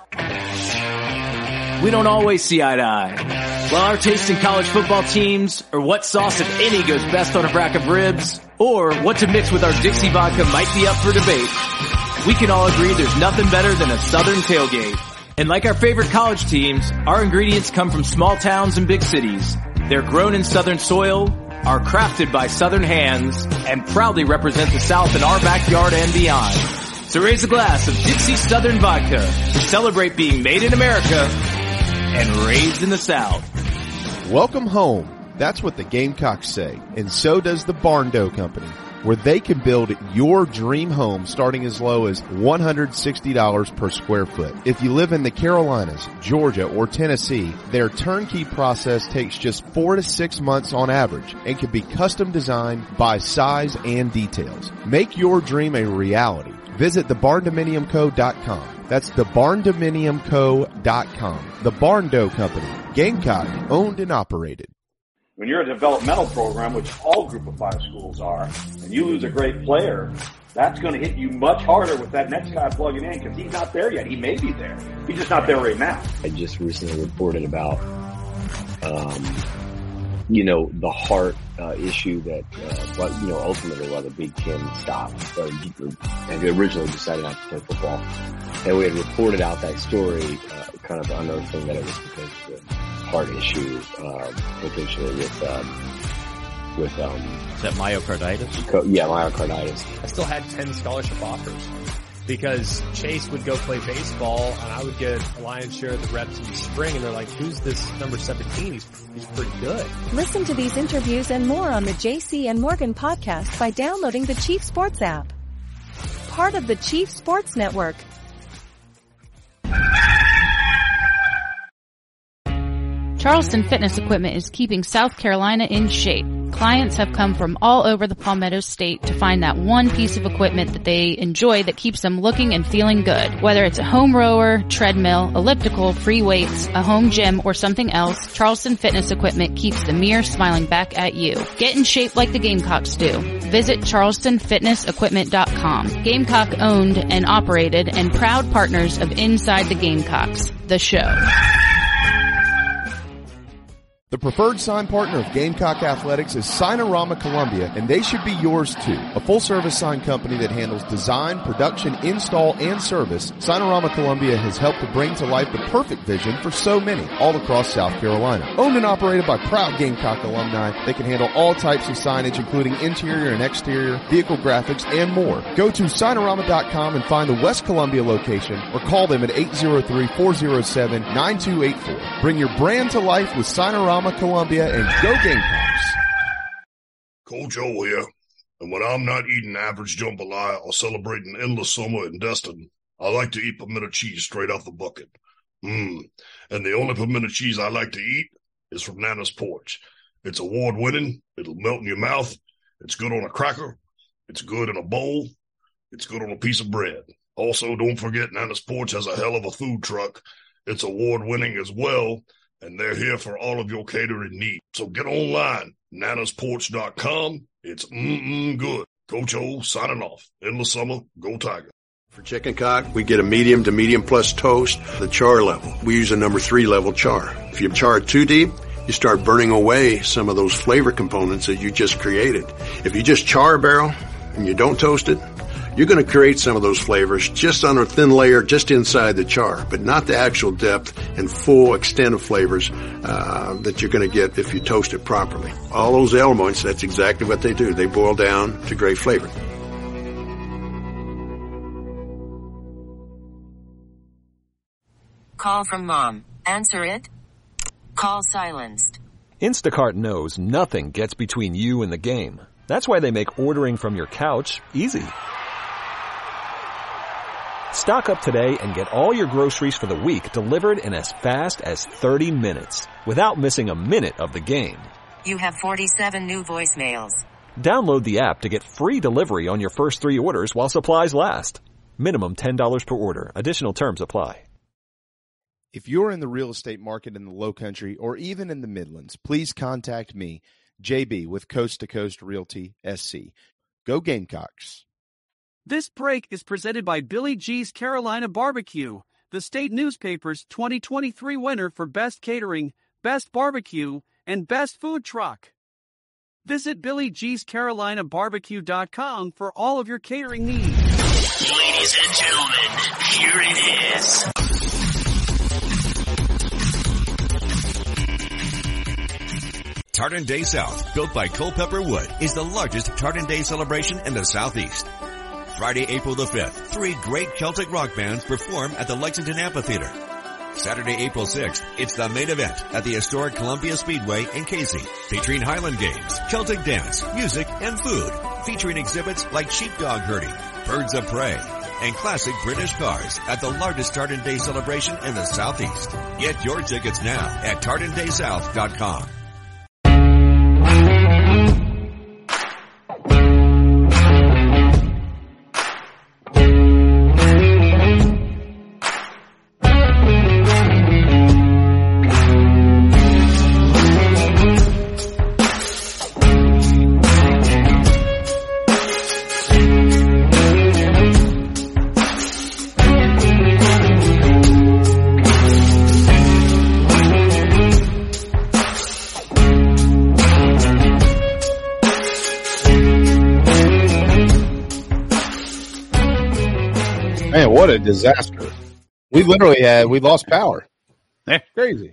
we don't always see eye to eye. While our taste in college football teams, or what sauce, if any, goes best on a rack of ribs, or what to mix with our Dixie vodka might be up for debate, we can all agree there's nothing better than a Southern tailgate. And like our favorite college teams, our ingredients come from small towns and big cities. They're grown in Southern soil, are crafted by Southern hands, and proudly represent the South in our backyard and beyond. So raise a glass of Dixie Southern Vodka to celebrate being made in America and raised in the South. Welcome home. That's what the Gamecocks say, and so does the Barn Dough Company, where they can build your dream home starting as low as one hundred sixty dollars per square foot. If you live in the Carolinas, Georgia, or Tennessee, their turnkey process takes just four to six months on average and can be custom designed by size and details. Make your dream a reality. Visit the barn dominium co dot com. That's the barn dominium co dot com. The Barn Dough Company, Gamecock, owned and operated. When you're a developmental program, which all Group of Five schools are, and you lose a great player, that's going to hit you much harder with that next guy plugging in because he's not there yet. He may be there. He's just not there right now. I just recently reported about, um, you know, the heart uh, issue that, uh, but, you know, ultimately why the Big Ten stopped, or, and originally decided not to play football. And we had reported out that story, uh, kind of unearthing that it was because of the heart issue, uh, potentially with, um, with, um, is that myocarditis? Co- yeah, myocarditis. I still had ten scholarship offers because Chase would go play baseball and I would get a lion's share of the reps in the spring, and they're like, who's this number seventeen? He's, he's pretty good. Listen to these interviews and more on the J C and Morgan podcast by downloading the Chief Sports app. Part of the Chief Sports Network. Charleston Fitness Equipment is keeping South Carolina in shape. Clients have come from all over the Palmetto State to find that one piece of equipment that they enjoy that keeps them looking and feeling good. Whether it's a home rower, treadmill, elliptical, free weights, a home gym, or something else, Charleston Fitness Equipment keeps the mirror smiling back at you. Get in shape like the Gamecocks do. Visit charleston fitness equipment dot com. Gamecock owned and operated and proud partners of Inside the Gamecocks, the show. The preferred sign partner of Gamecock Athletics is Signorama Columbia, and they should be yours too. A full-service sign company that handles design, production, install, and service, Signorama Columbia has helped to bring to life the perfect vision for so many all across South Carolina. Owned and operated by proud Gamecock alumni, they can handle all types of signage, including interior and exterior, vehicle graphics, and more. Go to Signorama dot com and find the West Columbia location, or call them at eight zero three, four zero seven, nine two eight four. Bring your brand to life with Signorama Columbia, and go Gamecocks. Coach O here, and when I'm not eating average jambalaya or celebrating endless summer in Destin, I like to eat pimento cheese straight off the bucket. Mmm, and the only pimento cheese I like to eat is from Nana's Porch. It's award-winning, it'll melt in your mouth, it's good on a cracker, it's good in a bowl, it's good on a piece of bread. Also, don't forget Nana's Porch has a hell of a food truck. It's award-winning as well, and they're here for all of your catering needs. So get online, nanas porch dot com. It's mm-mm good. Coach O signing off. Endless summer, go Tiger. For chicken cock, we get a medium to medium plus toast, the char level. We use a number three level char. If you char it too deep, you start burning away some of those flavor components that you just created. If you just char a barrel and you don't toast it, you're going to create some of those flavors just on a thin layer just inside the char, but not the actual depth and full extent of flavors uh, that you're going to get if you toast it properly. All those elements, that's exactly what they do. They boil down to great flavor. Call from mom. Answer it. Call silenced. Instacart knows nothing gets between you and the game. That's why they make ordering from your couch easy. Stock up today and get all your groceries for the week delivered in as fast as thirty minutes without missing a minute of the game. You have forty-seven new voicemails. Download the app to get free delivery on your first three orders while supplies last. Minimum ten dollars per order. Additional terms apply. If you're in the real estate market in the Low Country or even in the Midlands, please contact me, J B, with Coast to Coast Realty S C. Go Gamecocks. This break is presented by Billy G's Carolina Barbecue, the state newspaper's twenty twenty-three winner for Best Catering, Best Barbecue, and Best Food Truck. Visit Billy G's Carolina Barbecue dot com for all of your catering needs. Ladies and gentlemen, here it is. Tartan Day South, built by Culpeper Wood, is the largest Tartan Day celebration in the Southeast. Friday, April the fifth, three great Celtic rock bands perform at the Lexington Amphitheater. Saturday, April sixth, it's the main event at the historic Columbia Speedway in Casey, featuring Highland Games, Celtic dance, music, and food, featuring exhibits like sheepdog herding, birds of prey, and classic British cars at the largest Tartan Day celebration in the Southeast. Get your tickets now at tartan day south dot com. Man, what a disaster. We literally had, we lost power. Crazy.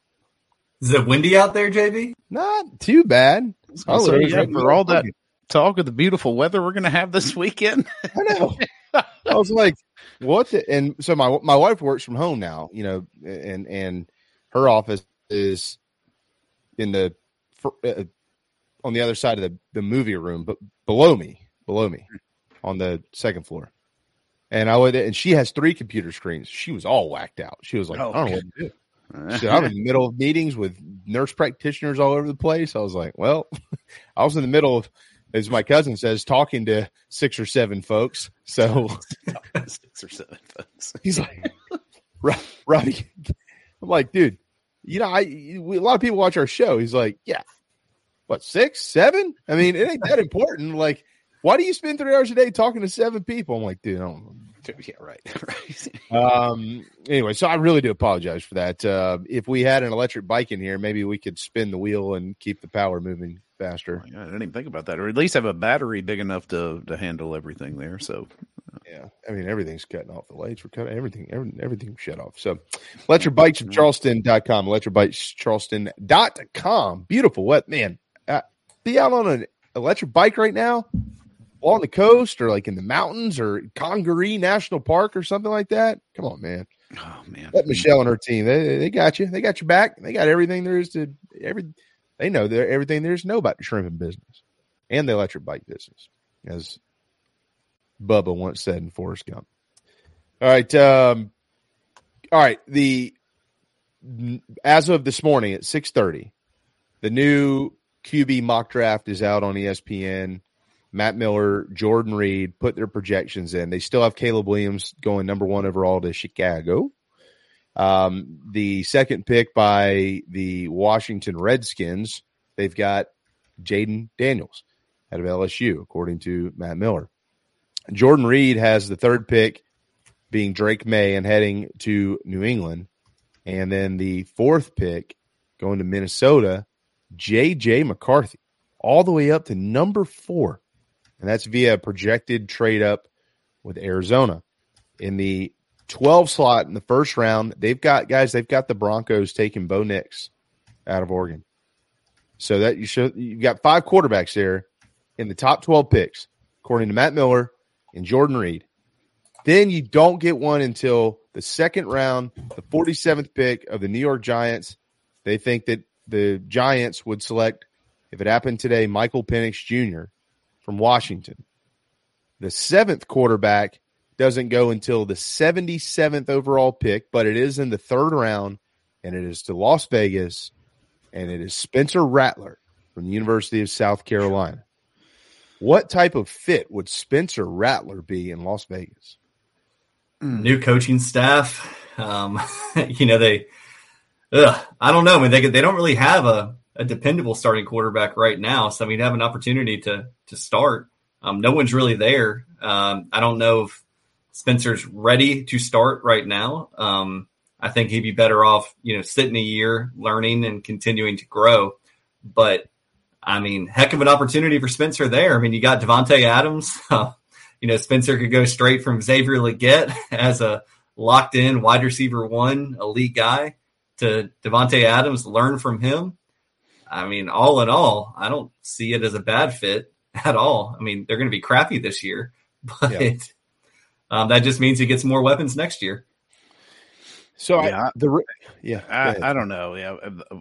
Is it windy out there, J B? Not too bad. Oh, so yeah, for all that talk of the beautiful weather we're going to have this weekend. I know. I was like, what the, and so my my wife works from home now, you know, and and her office is in the uh, on the other side of the, the movie room, but below me, below me on the second floor. And I would, and she has three computer screens. She was all whacked out. She was like, Oh, I don't know what to do. She said, I'm in the middle of meetings with nurse practitioners all over the place. I was like, well, I was in the middle of, as my cousin says, talking to six or seven folks. So six or seven folks. He's like, Robbie, I'm like, dude, you know, I we, a lot of people watch our show. He's like, yeah, what, six, seven? I mean, it ain't that important. Like, why do you spend three hours a day talking to seven people? I'm like, dude, I don't know. Yeah, right. right. um. Anyway, so I really do apologize for that. Uh, if we had an electric bike in here, maybe we could spin the wheel and keep the power moving faster. Oh, yeah, I didn't even think about that. Or at least have a battery big enough to to handle everything there. So, yeah, I mean, everything's cutting off. The lights were cutting everything. Everything, everything shut off. So, electric bikes from charleston dot com. electric bikes charleston dot com. Beautiful. What man? Uh, be out on an electric bike right now. On the coast or like in the mountains or Congaree National Park or something like that. Come on, man. Oh man. Let Michelle and her team. They they got you. They got your back. They got everything there is to every they know there everything there is to know about the shrimping business and the electric bike business, as Bubba once said in Forrest Gump. All right. Um, all right. The as of this morning at six thirty, the new Q B mock draft is out on E S P N. Matt Miller, Jordan Reed put their projections in. They still have Caleb Williams going number one overall to Chicago. Um, the second pick by the Washington Redskins, they've got Jaden Daniels out of L S U, according to Matt Miller. Jordan Reed has the third pick, being Drake May, and heading to New England. And then the fourth pick going to Minnesota, J J McCarthy, all the way up to number four. And that's via a projected trade up with Arizona. In the twelve slot in the first round, they've got guys, they've got the Broncos taking Bo Nix out of Oregon. So that you show you've got five quarterbacks there in the top twelve picks, according to Matt Miller and Jordan Reed. Then you don't get one until the second round, the forty-seventh pick of the New York Giants. They think that the Giants would select, if it happened today, Michael Penix Junior from Washington. The seventh quarterback doesn't go until the seventy-seventh overall pick, but it is in the third round, and it is to Las Vegas, and it is Spencer Rattler from the University of South Carolina. What type of fit would Spencer Rattler be in Las Vegas? New coaching staff. Um, you know, they, ugh, I don't know. I mean, they, they don't really have a, a dependable starting quarterback right now. So, I mean, have an opportunity to, to start. Um, no one's really there. Um, I don't know if Spencer's ready to start right now. Um, I think he'd be better off, you know, sitting a year, learning and continuing to grow. But I mean, heck of an opportunity for Spencer there. I mean, you got Devontae Adams. Uh, you know, Spencer could go straight from Xavier Legette as a locked in wide receiver one elite guy to Devontae Adams, learn from him. I mean, all in all, I don't see it as a bad fit at all. I mean, they're going to be crappy this year, but yeah. um, that just means he gets more weapons next year. So yeah, I, the yeah, I, I don't know. Yeah,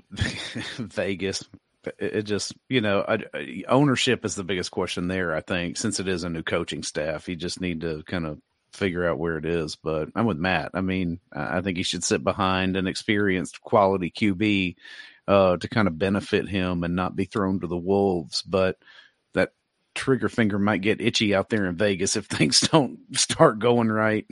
Vegas. It just, you know, I, ownership is the biggest question there. I think since it is a new coaching staff, you just need to kind of figure out where it is. But I'm with Matt. I mean, I think he should sit behind an experienced quality Q B uh, to kind of benefit him and not be thrown to the wolves. But that trigger finger might get itchy out there in Vegas if things don't start going right.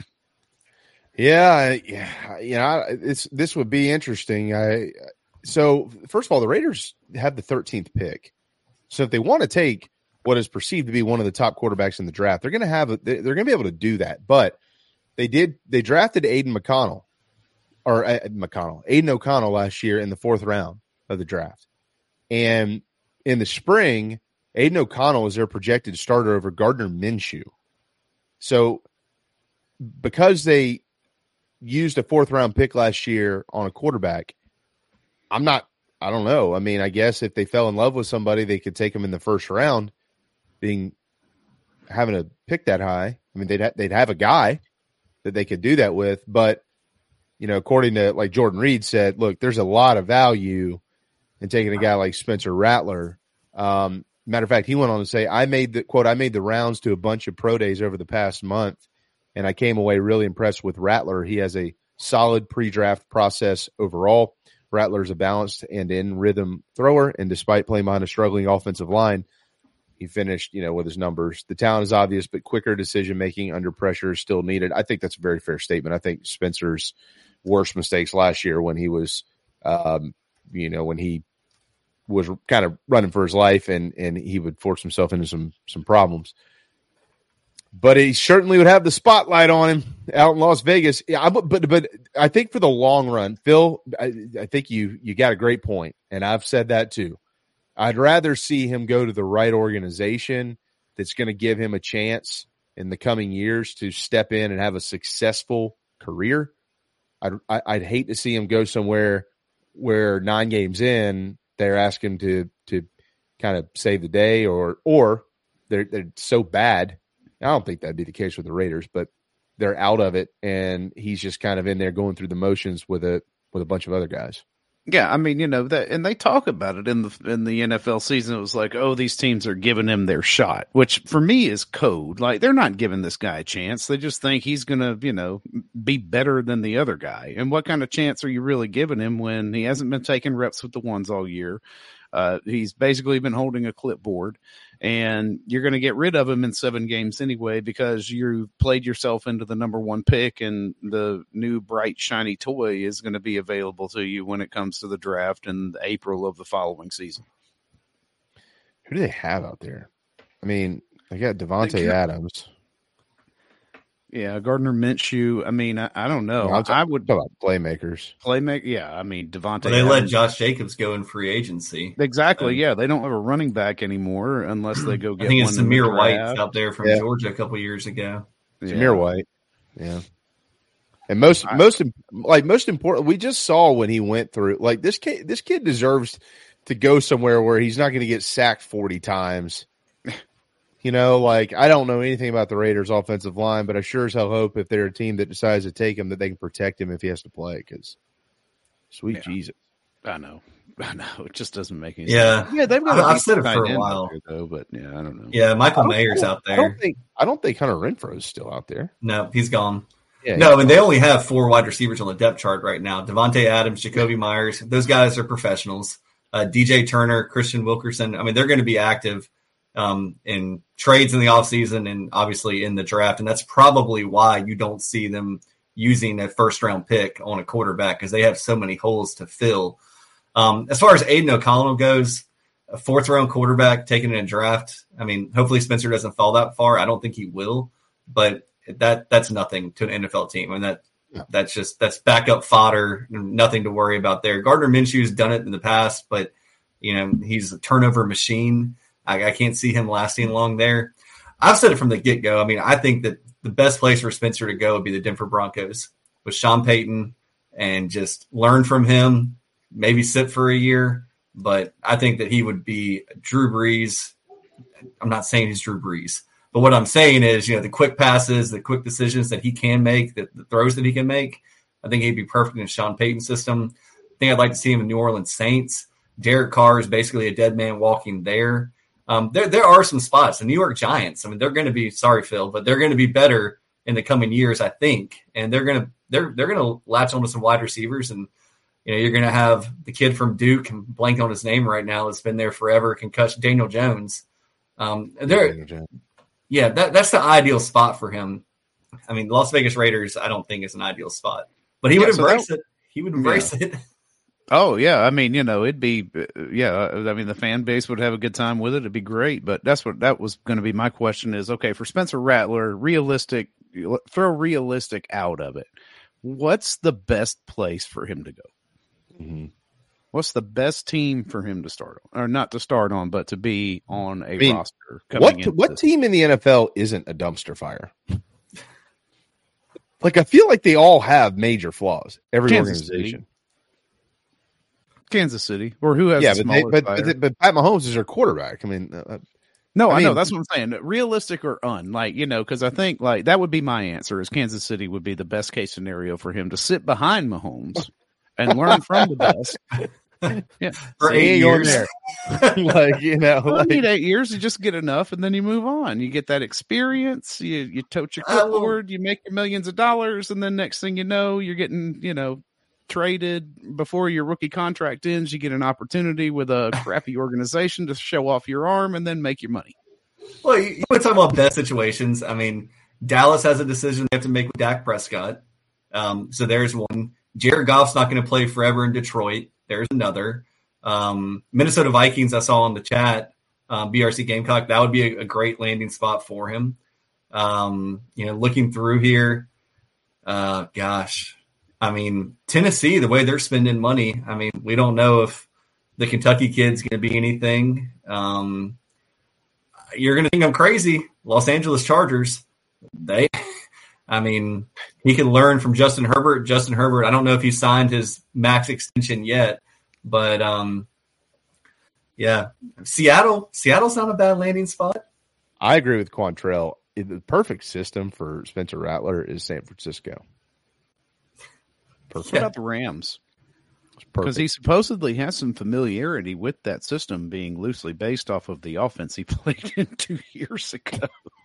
Yeah, yeah, you know, it's this would be interesting. I so first of all, the Raiders have the thirteenth pick, so if they want to take what is perceived to be one of the top quarterbacks in the draft, they're going to have a, they're going to be able to do that. But they did they drafted Aiden McConnell or uh, McConnell Aiden O'Connell last year in the fourth round of the draft, and in the spring, Aiden O'Connell is their projected starter over Gardner Minshew. So because they used a fourth round pick last year on a quarterback, I'm not, I don't know. I mean, I guess if they fell in love with somebody, they could take them in the first round, being having a pick that high. I mean, they'd, ha- they'd have a guy that they could do that with, but you know, according to like Jordan Reed said, look, there's a lot of value in taking a guy like Spencer Rattler. Um, matter of fact, he went on to say, I made the quote, I made the rounds to a bunch of pro days over the past month, and I came away really impressed with Rattler. He has a solid pre-draft process overall. Rattler's a balanced and in-rhythm thrower, and despite playing behind a struggling offensive line, he finished, you know, with his numbers. The talent is obvious, but quicker decision-making under pressure is still needed. I think that's a very fair statement. I think Spencer's worst mistakes last year when he was, um, you know, when he was kind of running for his life and and he would force himself into some some problems. But he certainly would have the spotlight on him out in Las Vegas. Yeah, I, but but I think for the long run, Phil, I, I think you you got a great point, and I've said that too. I'd rather see him go to the right organization that's going to give him a chance in the coming years to step in and have a successful career. I'd I'd hate to see him go somewhere where nine games in they're asking him to to kind of save the day, or or they're they're so bad. I don't think that'd be the case with the Raiders, but they're out of it, and he's just kind of in there going through the motions with a with a bunch of other guys. Yeah, I mean, you know that, and they talk about it in the in the N F L season. It was like, oh, these teams are giving him their shot, which for me is code. Like, they're not giving this guy a chance. They just think he's gonna, you know, be better than the other guy. And what kind of chance are you really giving him when he hasn't been taking reps with the ones all year? Uh, he's basically been holding a clipboard, and you're going to get rid of him in seven games anyway because you played yourself into the number one pick, and the new bright, shiny toy is going to be available to you when it comes to the draft in April of the following season. Who do they have out there? I mean, they got Devontae Adams. Yeah, Gardner Minshew. I mean, I, I don't know. No, I would talk about playmakers. Playmaker. Yeah, I mean, Devontae. Well, they Adams. let Josh Jacobs go in free agency. Exactly. Um, yeah, they don't have a running back anymore unless they go get. I think one it's in the Zamir White draft. out there from Yeah. Georgia a couple years ago. Yeah. Zamir White. Yeah. And most, I- most, like most important, we just saw when he went through, like this kid, this kid deserves to go somewhere where he's not going to get sacked forty times. You know, like, I don't know anything about the Raiders' offensive line, but I sure as hell hope if they're a team that decides to take him that they can protect him if he has to play. Because, sweet Yeah. Jesus, I know. I know. It just doesn't make any Yeah. sense. Yeah, they've got. I- a I've decent said it for tight a end while. out there, though. But yeah, I don't know. Yeah, Michael I don't- Mayer's I out don't- I there. don't think I don't think Hunter Renfrow is still out there. No, he's gone. Yeah, no, he's I mean, gone. they only have four wide receivers on the depth chart right now. Devontae Adams, Jacoby Myers. Those guys are professionals. Uh, D J Turner, Christian Wilkerson. I mean, they're going to be active um, in trades in the offseason and obviously in the draft. And that's probably why you don't see them using a first-round pick on a quarterback, because they have so many holes to fill. Um, as far as Aiden O'Connell goes, a fourth-round quarterback taken in a draft, I mean, hopefully Spencer doesn't fall that far. I don't think he will, but that that's nothing to an N F L team. I mean, that Yeah. that's just that's backup fodder, nothing to worry about there. Gardner Minshew's done it in the past, but you know, he's a turnover machine. I, I can't see him lasting long there. I've said it from the get-go. I mean, I think that the best place for Spencer to go would be the Denver Broncos with Sean Payton and just learn from him, maybe sit for a year. But I think that he would be Drew Brees. I'm not saying he's Drew Brees, but what I'm saying is, you know, the quick passes, the quick decisions that he can make, the, the throws that he can make, I think he'd be perfect in Sean Payton's system. I think I'd like to see him in New Orleans Saints. Derek Carr is basically a dead man walking there. Um, there, there are some spots. The New York Giants, I mean, they're going to be, sorry, Phil, but they're going to be better in the coming years, I think. And they're going to, they're, they're going to latch onto some wide receivers. And, you know, you're going to have the kid from Duke, I'm blanking on his name right now, that's been there forever, concussion, Daniel Jones. Um, they're, yeah, that, that's the ideal spot for him. I mean, the Las Vegas Raiders, I don't think is an ideal spot, but he Yeah, would so embrace that- it. He would embrace Yeah. it. Oh yeah, I mean, you know, it'd be, yeah. I mean, the fan base would have a good time with it. It'd be great. But that's what that was going to be. My question is, okay, for Spencer Rattler, realistic, throw realistic out of it. What's the best place for him to go? Mm-hmm. What's the best team for him to start on, or not to start on, but to be on a I mean, roster? Coming what into what this? team in the N F L isn't a dumpster fire? Like, I feel like they all have major flaws. Every Kansas organization. City. Kansas City, or who has Yeah, the but, they, smaller but, fire? but but Pat Mahomes is their quarterback. I mean, uh, No, I, I know mean- that's what I'm saying. Realistic or un, like, you know, because I think like that would be my answer. Is Kansas City would be the best case scenario for him to sit behind Mahomes and learn from the best. Yeah, For he eight ain't going years. there. Like, you know, Well, like, you need eight years. You just get enough, and then you move on. You get that experience. You you tote your I will- clipboard. You make your millions of dollars, and then next thing you know, you're getting you know traded before your rookie contract ends. You get an opportunity with a crappy organization to show off your arm, and then make your money. Well, you, you want to talk about best situations. I mean, Dallas has a decision they have to make with Dak Prescott. Um, so there's one. Jared Goff's not going to play forever in Detroit. There's another. Um, Minnesota Vikings, I saw on the chat, um, B R C Gamecock, that would be a, a great landing spot for him. Um, you know, looking through here, uh, gosh, I mean, Tennessee, the way they're spending money, I mean, we don't know if the Kentucky kid's going to be anything. Um, you're going to think I'm crazy. Los Angeles Chargers, they, I mean, he can learn from Justin Herbert. Justin Herbert, I don't know if he signed his max extension yet, but um, yeah, Seattle, Seattle's not a bad landing spot. I agree with Quantrell. The perfect system for Spencer Rattler is San Francisco. Perfect. What about the Rams? Because Perfect. he supposedly has some familiarity with that system being loosely based off of the offense he played in two years ago.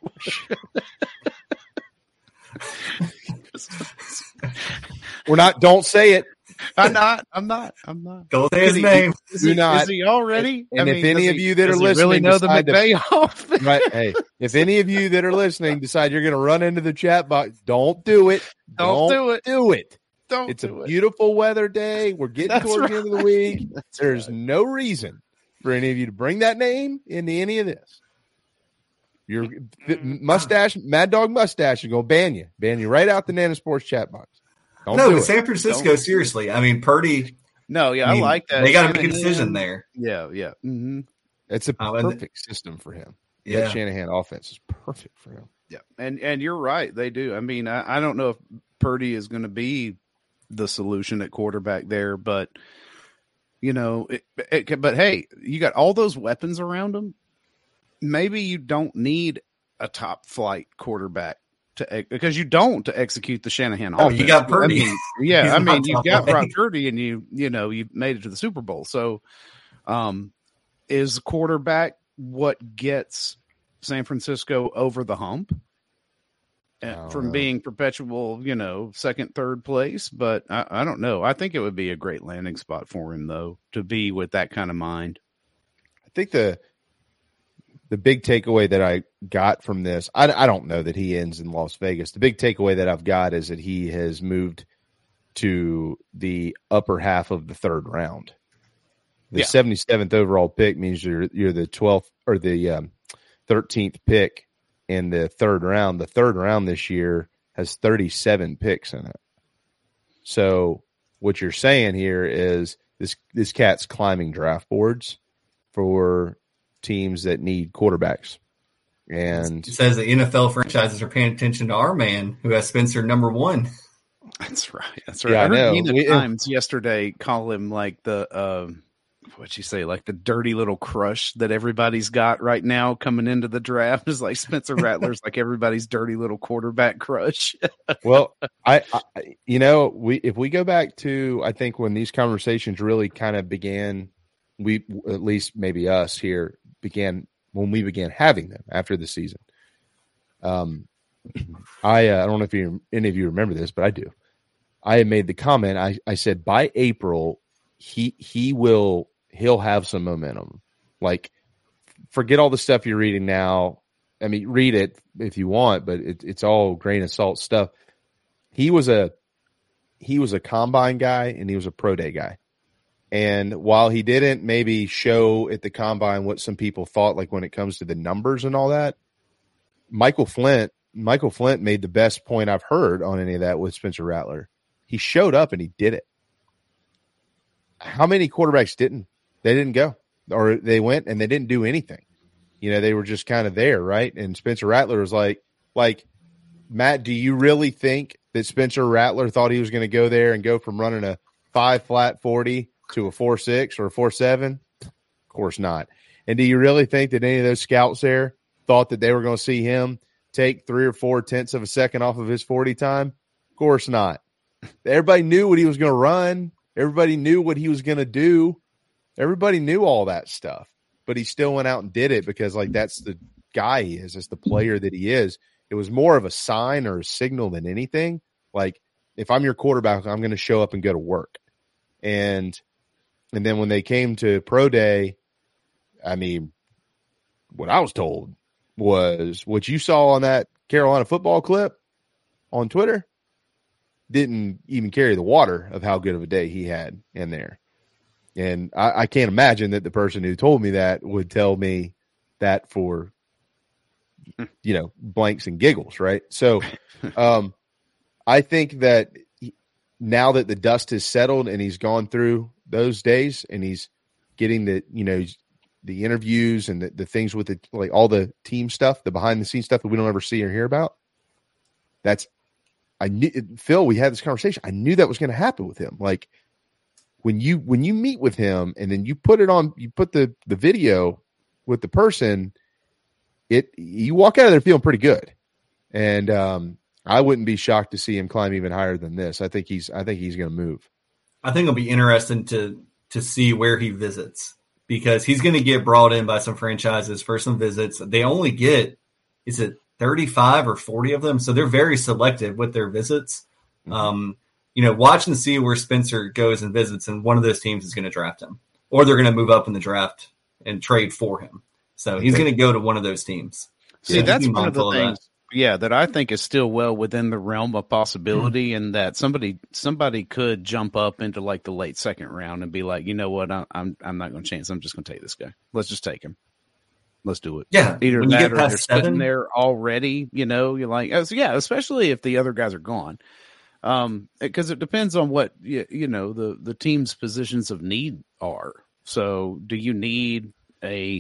We're not. Don't say it. I'm not. I'm not. I'm not. Don't say his Is he- name. Is Do he, not. is he already? And I if mean, any does of he- you that are does he listening really know the decide to- McVay offense? Right. Hey, if any of you that are listening decide you're going to run into the chat box, don't do it. Don't do it. Do it. Don't It's do a it. beautiful weather day. We're getting That's towards the end of the right. week. That's There's right. no reason for any of you to bring that name into any of this. Your mustache, Mad Dog mustache, is going to ban you. Ban you right out the Nana Sports chat box. Don't no, do but it. San Francisco, Don't. seriously. I mean, Purdy, No, yeah, I I, mean, like that. they got to make a Shanahan- decision there. Yeah, yeah. Mm-hmm. It's a Um, and- perfect system for him. Yeah. That Shanahan offense is perfect for him. Yeah, and and you're right. They do. I mean, I, I don't know if Purdy is going to be the solution at quarterback there, but you know, it, it, but hey, you got all those weapons around him. Maybe you don't need a top flight quarterback to because you don't to execute the Shanahan Oh, offense. you got Purdy. I mean, yeah, He's I not mean, you've top got flight. Brock Purdy, and you you know you made it to the Super Bowl. So, um, is the quarterback what gets San Francisco over the hump uh, don't from know. being perpetual, you know, second, third place? But I, I don't know. I think it would be a great landing spot for him, though, to be with that kind of mind. I think the the big takeaway that I got from this, I, I don't know that he ends in Las Vegas. The big takeaway that I've got is that he has moved to the upper half of the third round. The Yeah. seventy-seventh overall pick means you're you're the twelfth or the um, thirteenth pick in the third round. The third round this year has thirty-seven picks in it. So what you're saying here is this this cat's climbing draft boards for teams that need quarterbacks. And It says the N F L franchises are paying attention to our man who has Spencer number one. That's right. That's right. Yeah, I I heard know. Nina We- Times yesterday call him like the uh, what'd you say, like the dirty little crush that everybody's got right now coming into the draft is like Spencer Rattler's like everybody's dirty little quarterback crush. Well, I, I, you know, we if we go back to I think when these conversations really kind of began, we at least maybe us here began when we began having them after the season. Um, I uh, I don't know if you any of you remember this, but I do. I had made the comment. I I said by April he he will. He'll have some momentum. Like, forget all the stuff you're reading now. I mean, read it if you want, but it, it's all grain of salt stuff. He was a he was a combine guy and he was a pro day guy. And while he didn't maybe show at the combine what some people thought, like when it comes to the numbers and all that, Michael Flint, Michael Flint made the best point I've heard on any of that with Spencer Rattler. He showed up and he did it. How many quarterbacks didn't? They didn't go, or they went and they didn't do anything. You know, they were just kind of there, right? And Spencer Rattler was like, like, Matt, do you really think that Spencer Rattler thought he was going to go there and go from running a five flat forty to a four six or a four seven? Of course not. And do you really think that any of those scouts there thought that they were going to see him take three or four tenths of a second off of his forty time? Of course not. Everybody knew what he was going to run. Everybody knew what he was going to do. Everybody knew all that stuff, but he still went out and did it because, like, that's the guy he is. It's the player that he is. It was more of a sign or a signal than anything. Like, if I'm your quarterback, I'm going to show up and go to work. And and then when they came to pro day, I mean, what I was told was what you saw on that Carolina football clip on Twitter didn't even carry the water of how good of a day he had in there. And I, I can't imagine that the person who told me that would tell me that for, you know, blanks and giggles, right? So um, I think that he, now that the dust has settled and he's gone through those days and he's getting the, you know, the interviews and the, the things with the, like all the team stuff, the behind the scenes stuff that we don't ever see or hear about, that's, I knew, Phil, we had this conversation. I knew that was going to happen with him. Like, When you when you meet with him and then you put it on, you put the, the video with the person, it you walk out of there feeling pretty good. And um, I wouldn't be shocked to see him climb even higher than this. I think he's I think he's going to move. I think it'll be interesting to to see where he visits because he's going to get brought in by some franchises for some visits. They only get, is it thirty-five or forty of them? So they're very selective with their visits. Mm-hmm. Um You know, watch and see where Spencer goes and visits, and one of those teams is going to draft him, or they're going to move up in the draft and trade for him. So he's going to go to one of those teams. See, so that's one of the things, that. yeah, that I think is still well within the realm of possibility, mm-hmm. and that somebody somebody could jump up into like the late second round and be like, you know what, I, I'm I'm not going to chance. I'm just going to take this guy. Let's just take him. Let's do it. Yeah, either when that or they're seven, sitting there already. You know, you're like, oh, so yeah, especially if the other guys are gone. Um, because it depends on what you, you know the the team's positions of need are. So, do you need a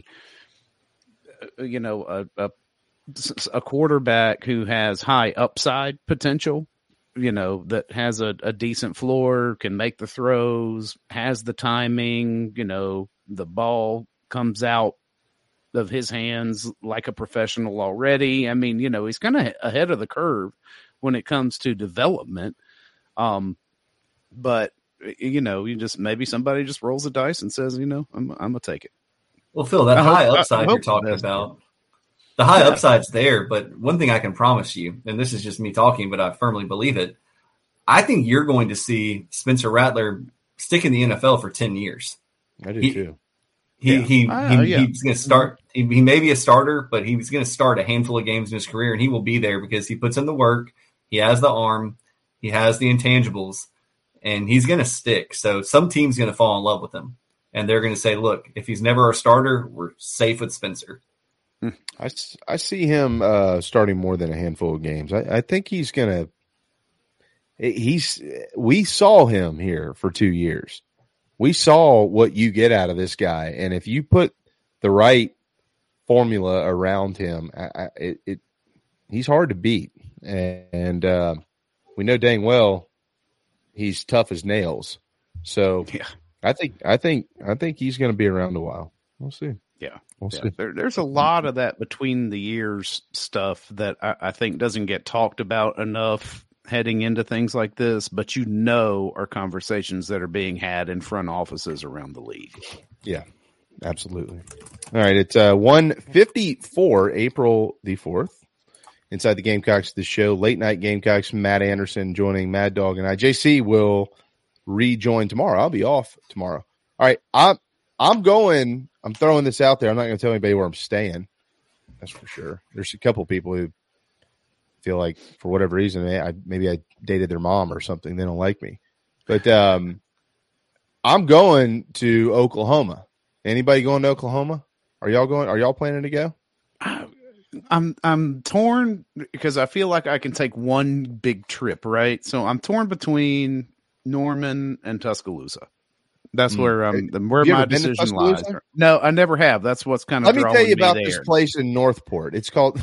you know a a, a quarterback who has high upside potential, you know, that has a, a decent floor, can make the throws, has the timing, you know, the ball comes out of his hands like a professional already. I mean, you know, he's kind of ahead of the curve when it comes to development. Um, but you know, you just, maybe somebody just rolls the dice and says, you know, I'm, I'm gonna take it. Well, Phil, that I high hope, upside you're talking about, the high yeah. upside's there. But one thing I can promise you, and this is just me talking, but I firmly believe it. I think you're going to see Spencer Rattler stick in the N F L for ten years. I do he, too. He, yeah. he, uh, he yeah. he's going to start. He, he may be a starter, but he's going to start a handful of games in his career, and he will be there because he puts in the work. He has the arm. He has the intangibles, and he's going to stick. So some team's going to fall in love with him, and they're going to say, look, if he's never a starter, we're safe with Spencer. I, I see him uh, starting more than a handful of games. I, I think he's going to – he's. we saw him here for two years. We saw what you get out of this guy, and if you put the right formula around him, I, I, it, it he's hard to beat. And uh, we know dang well he's tough as nails. So yeah. I think I think I think he's going to be around a while. We'll see. Yeah, we'll yeah. see. There, there's a lot of that between the years stuff that I, I think doesn't get talked about enough heading into things like this, but you know are conversations that are being had in front offices around the league. Yeah, absolutely. All right, it's uh, one fifty-four, April the fourth. Inside the Gamecocks, the show, late night Gamecocks, Matt Anderson joining Mad Dog and I. J C will rejoin tomorrow. I'll be off tomorrow. All right, I'm I'm going. I'm throwing this out there. I'm not going to tell anybody where I'm staying. That's for sure. There's a couple people who feel like, for whatever reason, I, maybe I dated their mom or something. They don't like me. But um, I'm going to Oklahoma. Anybody going to Oklahoma? Are y'all going? Are y'all planning to go? I'm I'm torn because I feel like I can take one big trip, right? So I'm torn between Norman and Tuscaloosa. That's mm. where um where my decision lies. No, I never have. That's what's kind of. Let me tell you about there. this place in Northport. It's called.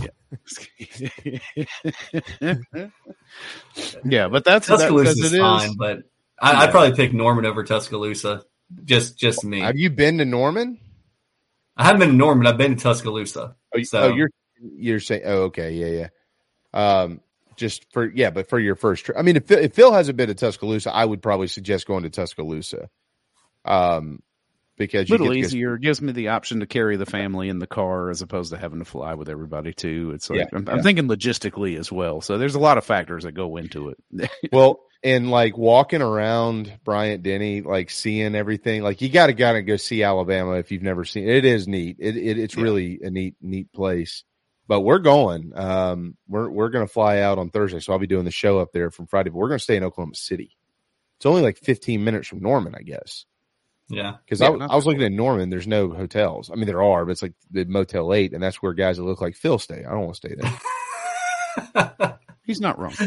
Yeah, yeah, but that's Tuscaloosa that, is it fine, is, but I, yeah. I'd probably pick Norman over Tuscaloosa. Just just me. Have you been to Norman? I haven't been to Norman. I've been to Tuscaloosa. Oh, so. oh you're you're saying? Oh, okay, yeah, yeah. Um, just for yeah, but for your first trip. I mean, if, if Phil hasn't been to Tuscaloosa, I would probably suggest going to Tuscaloosa. Um, because a little you get easier, it gives me the option to carry the family in the car as opposed to having to fly with everybody too. It's like yeah, I'm, yeah. I'm thinking logistically as well. So there's a lot of factors that go into it. Well, and like walking around Bryant Denny, like seeing everything, like you got to gotta go see Alabama if you've never seen it. It is neat. It, it it's yeah. really a neat neat place. But we're going. Um, we're we're gonna fly out on Thursday, so I'll be doing the show up there from Friday. But we're gonna stay in Oklahoma City. It's only like fifteen minutes from Norman, I guess. Yeah, because yeah, I, I was looking at Norman. There's no hotels. I mean, there are, but it's like the Motel Eight, and that's where guys that look like Phil stay. I don't want to stay there. He's not wrong.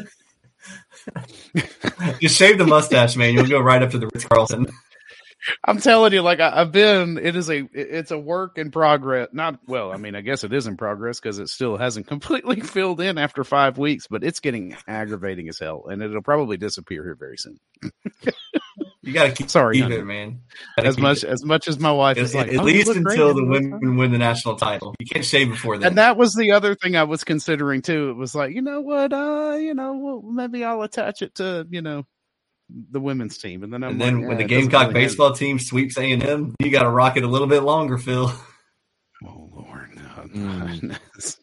Just shave the mustache, man. You'll go right up to the Ritz Carlton. I'm telling you, like I, I've been. It is a. It's a work in progress. Not well. I mean, I guess it is in progress because it still hasn't completely filled in after five weeks. But it's getting aggravating as hell, and it'll probably disappear here very soon. You gotta keep, Sorry, keep honey. it, man. As much it. as much as my wife at, is like, at oh, least until the women women win the national title. You can't shave before then. And that was the other thing I was considering too. It was like, you know what, uh, you know, well, maybe I'll attach it to, you know, the women's team, and then I'm and like, then eh, when the it doesn't Gamecock really baseball team sweeps A and M, you got to rock it a little bit longer, Phil. Oh Lord, no. Mm.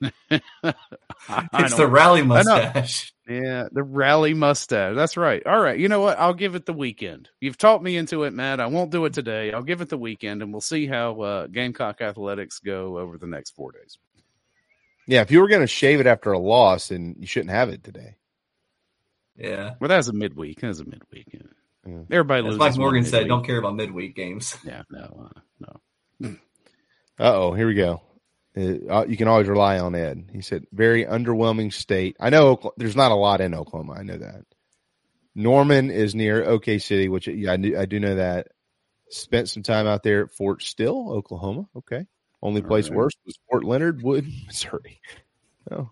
It's the rally mustache. Yeah, the rally mustache. That's right. All right. You know what? I'll give it the weekend. You've talked me into it, Matt. I won't do it today. I'll give it the weekend, and we'll see how uh, Gamecock athletics go over the next four days. Yeah, if you were going to shave it after a loss, then you shouldn't have it today. Yeah. Well, that's a midweek. That's a midweek. Yeah. Yeah. Everybody As loses. Mike Morgan said, midweek. don't care about midweek games. Yeah, no, uh, no. Uh-oh, here we go. Uh, you can always rely on Ed. He said, very underwhelming state. I know Oklahoma, there's not a lot in Oklahoma. I know that. Norman is near OK City, which yeah, I, do, I do know that. Spent some time out there at Fort Still, Oklahoma. Okay. Only place right. worse was Fort Leonard Wood, Missouri. Oh.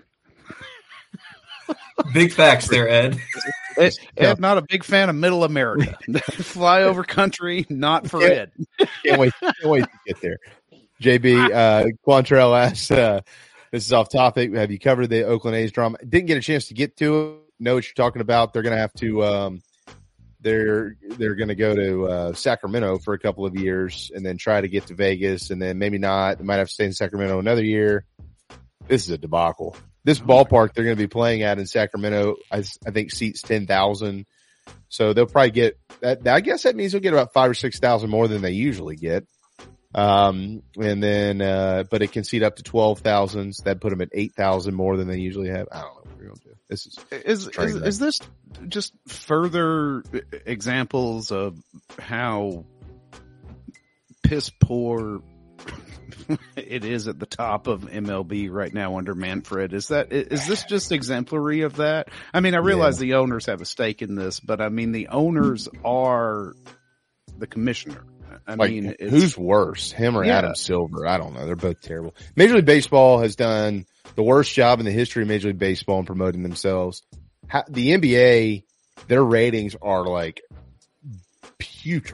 Big facts there, Ed. Ed, Ed not a big fan of Middle America. Flyover country, not for can't, Ed. Can't wait, can't wait to get there. J B, uh, Quantrell asks, uh, this is off topic. Have you covered the Oakland A's drama? Didn't get a chance to get to it. Know what you're talking about. They're going to have to, um, they're, they're going to go to, uh, Sacramento for a couple of years and then try to get to Vegas and then maybe not. They might have to stay in Sacramento another year. This is a debacle. This ballpark they're going to be playing at in Sacramento, I, I think seats ten thousand. So they'll probably get that. I guess that means they'll get about five or six thousand more than they usually get. Um, and then, uh, but it can seat up to twelve thousand. So that put them at eight thousand more than they usually have. I don't know what we're going to do. This is, is, is, is this just further examples of how piss poor it is at the top of M L B right now under Manfred? Is that, is this just exemplary of that? I mean, I realize yeah. the owners have a stake in this, but I mean, the owners are the commissioner. I like, mean, it's, who's worse, him or yeah. Adam Silver? I don't know. They're both terrible. Major League Baseball has done the worst job in the history of Major League Baseball in promoting themselves. How, the N B A, their ratings are like putrid.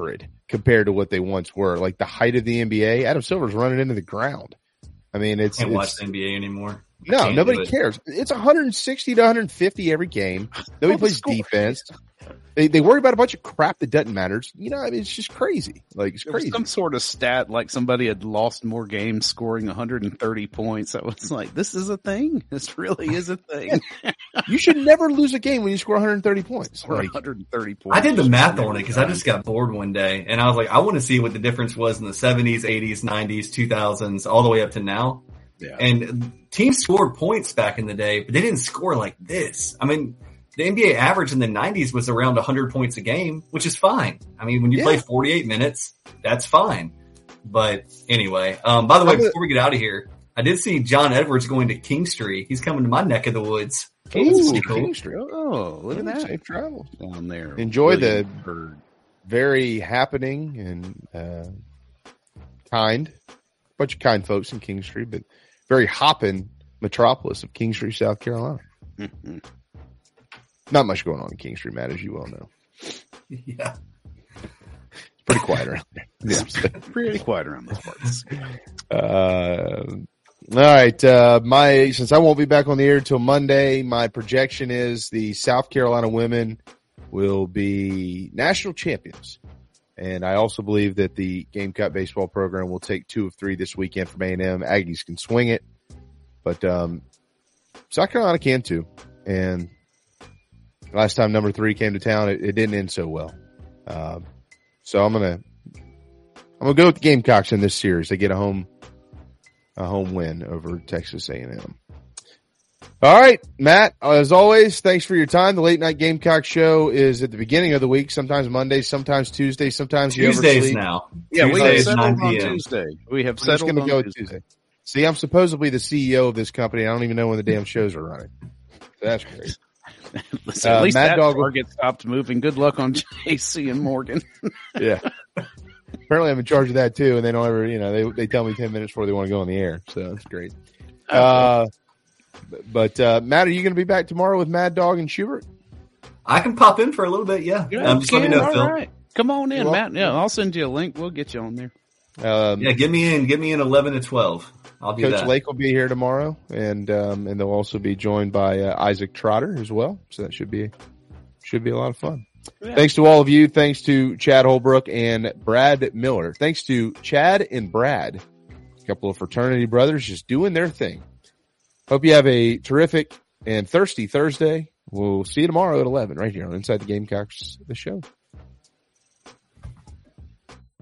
compared to what they once were. Like the height of the N B A, Adam Silver's running into the ground. I mean, it's Can't it's, watch the N B A anymore. No, Can't nobody it. cares. It's one sixty to one fifty every game. Nobody Oh, plays score. defense. They they worry about a bunch of crap that doesn't matter. It's, you know, I mean, it's just crazy. Like it's There was crazy. some sort of stat like somebody had lost more games scoring one hundred thirty points. I was like, this is a thing. This really is a thing. You should never lose a game when you score one hundred thirty points. Or Like, one hundred thirty points. I did the math on it because I just got bored one day, and I was like, I want to see what the difference was in the seventies, eighties, nineties, two thousands, all the way up to now. Yeah. And teams scored points back in the day, but they didn't score like this. I mean, the N B A average in the nineties was around one hundred points a game, which is fine. I mean, when you Yeah. play forty-eight minutes, that's fine. But anyway, um, by the way, before we get out of here, I did see John Edwards going to Kingstree. He's coming to my neck of the woods. That's Ooh, pretty cool. Kingstree. Oh, look at that. Safe travels. Down there. Enjoy the Williamsburg. very happening and uh, kind, bunch of kind folks in Kingstree, but very hopping metropolis of Kingstree, South Carolina. Mhm. Not much going on in Kingstree, Matt, as you well know. Yeah. It's pretty quiet around there. Yeah, pretty quiet around those parts. Uh, all right. Uh, my, since I won't be back on the air until Monday, my projection is the South Carolina women will be national champions. And I also believe that the Gamecock baseball program will take two of three this weekend from A and M. Aggies can swing it, but, um, South Carolina can too. And last time number three came to town, it, it didn't end so well. Um, so I'm going to, I'm going to go with the Gamecocks in this series. They get a home, a home win over Texas A and M. All right, Matt, as always, thanks for your time. The Late Night Gamecock Show is at the beginning of the week, sometimes Mondays, sometimes Tuesdays, sometimes you Tuesdays oversleep. now. Yeah, we have Tuesdays, settled nine on p.m. Tuesday. We have I'm just settled going to on go with Tuesday. Tuesday. See, I'm supposedly the C E O of this company. I don't even know when the damn shows are running. That's great. Listen, at Uh, least Mad that Dog- target stopped moving. Good luck on J C and Morgan. Yeah. Apparently I'm in charge of that too, and they don't ever, you know, they they tell me ten minutes before they want to go on the air. So that's great. Uh, but, uh, Matt, are you going to be back tomorrow with Mad Dog and Schubert? I can pop in for a little bit, yeah. Yeah, um, just let me know, all Phil. right. Come on in, You're Matt. Yeah, I'll send you a link. We'll get you on there. Um, Yeah, get me in. Get me in eleven to twelve. I'll do Coach that. Lake will be here tomorrow, and um, and they'll also be joined by uh, Isaac Trotter as well. So that should be should be a lot of fun. Yeah. Thanks to all of you. Thanks to Chad Holbrook and Brad Miller. Thanks to Chad and Brad, a couple of fraternity brothers just doing their thing. Hope you have a terrific and thirsty Thursday. We'll see you tomorrow at eleven right here on Inside the Gamecocks, the show.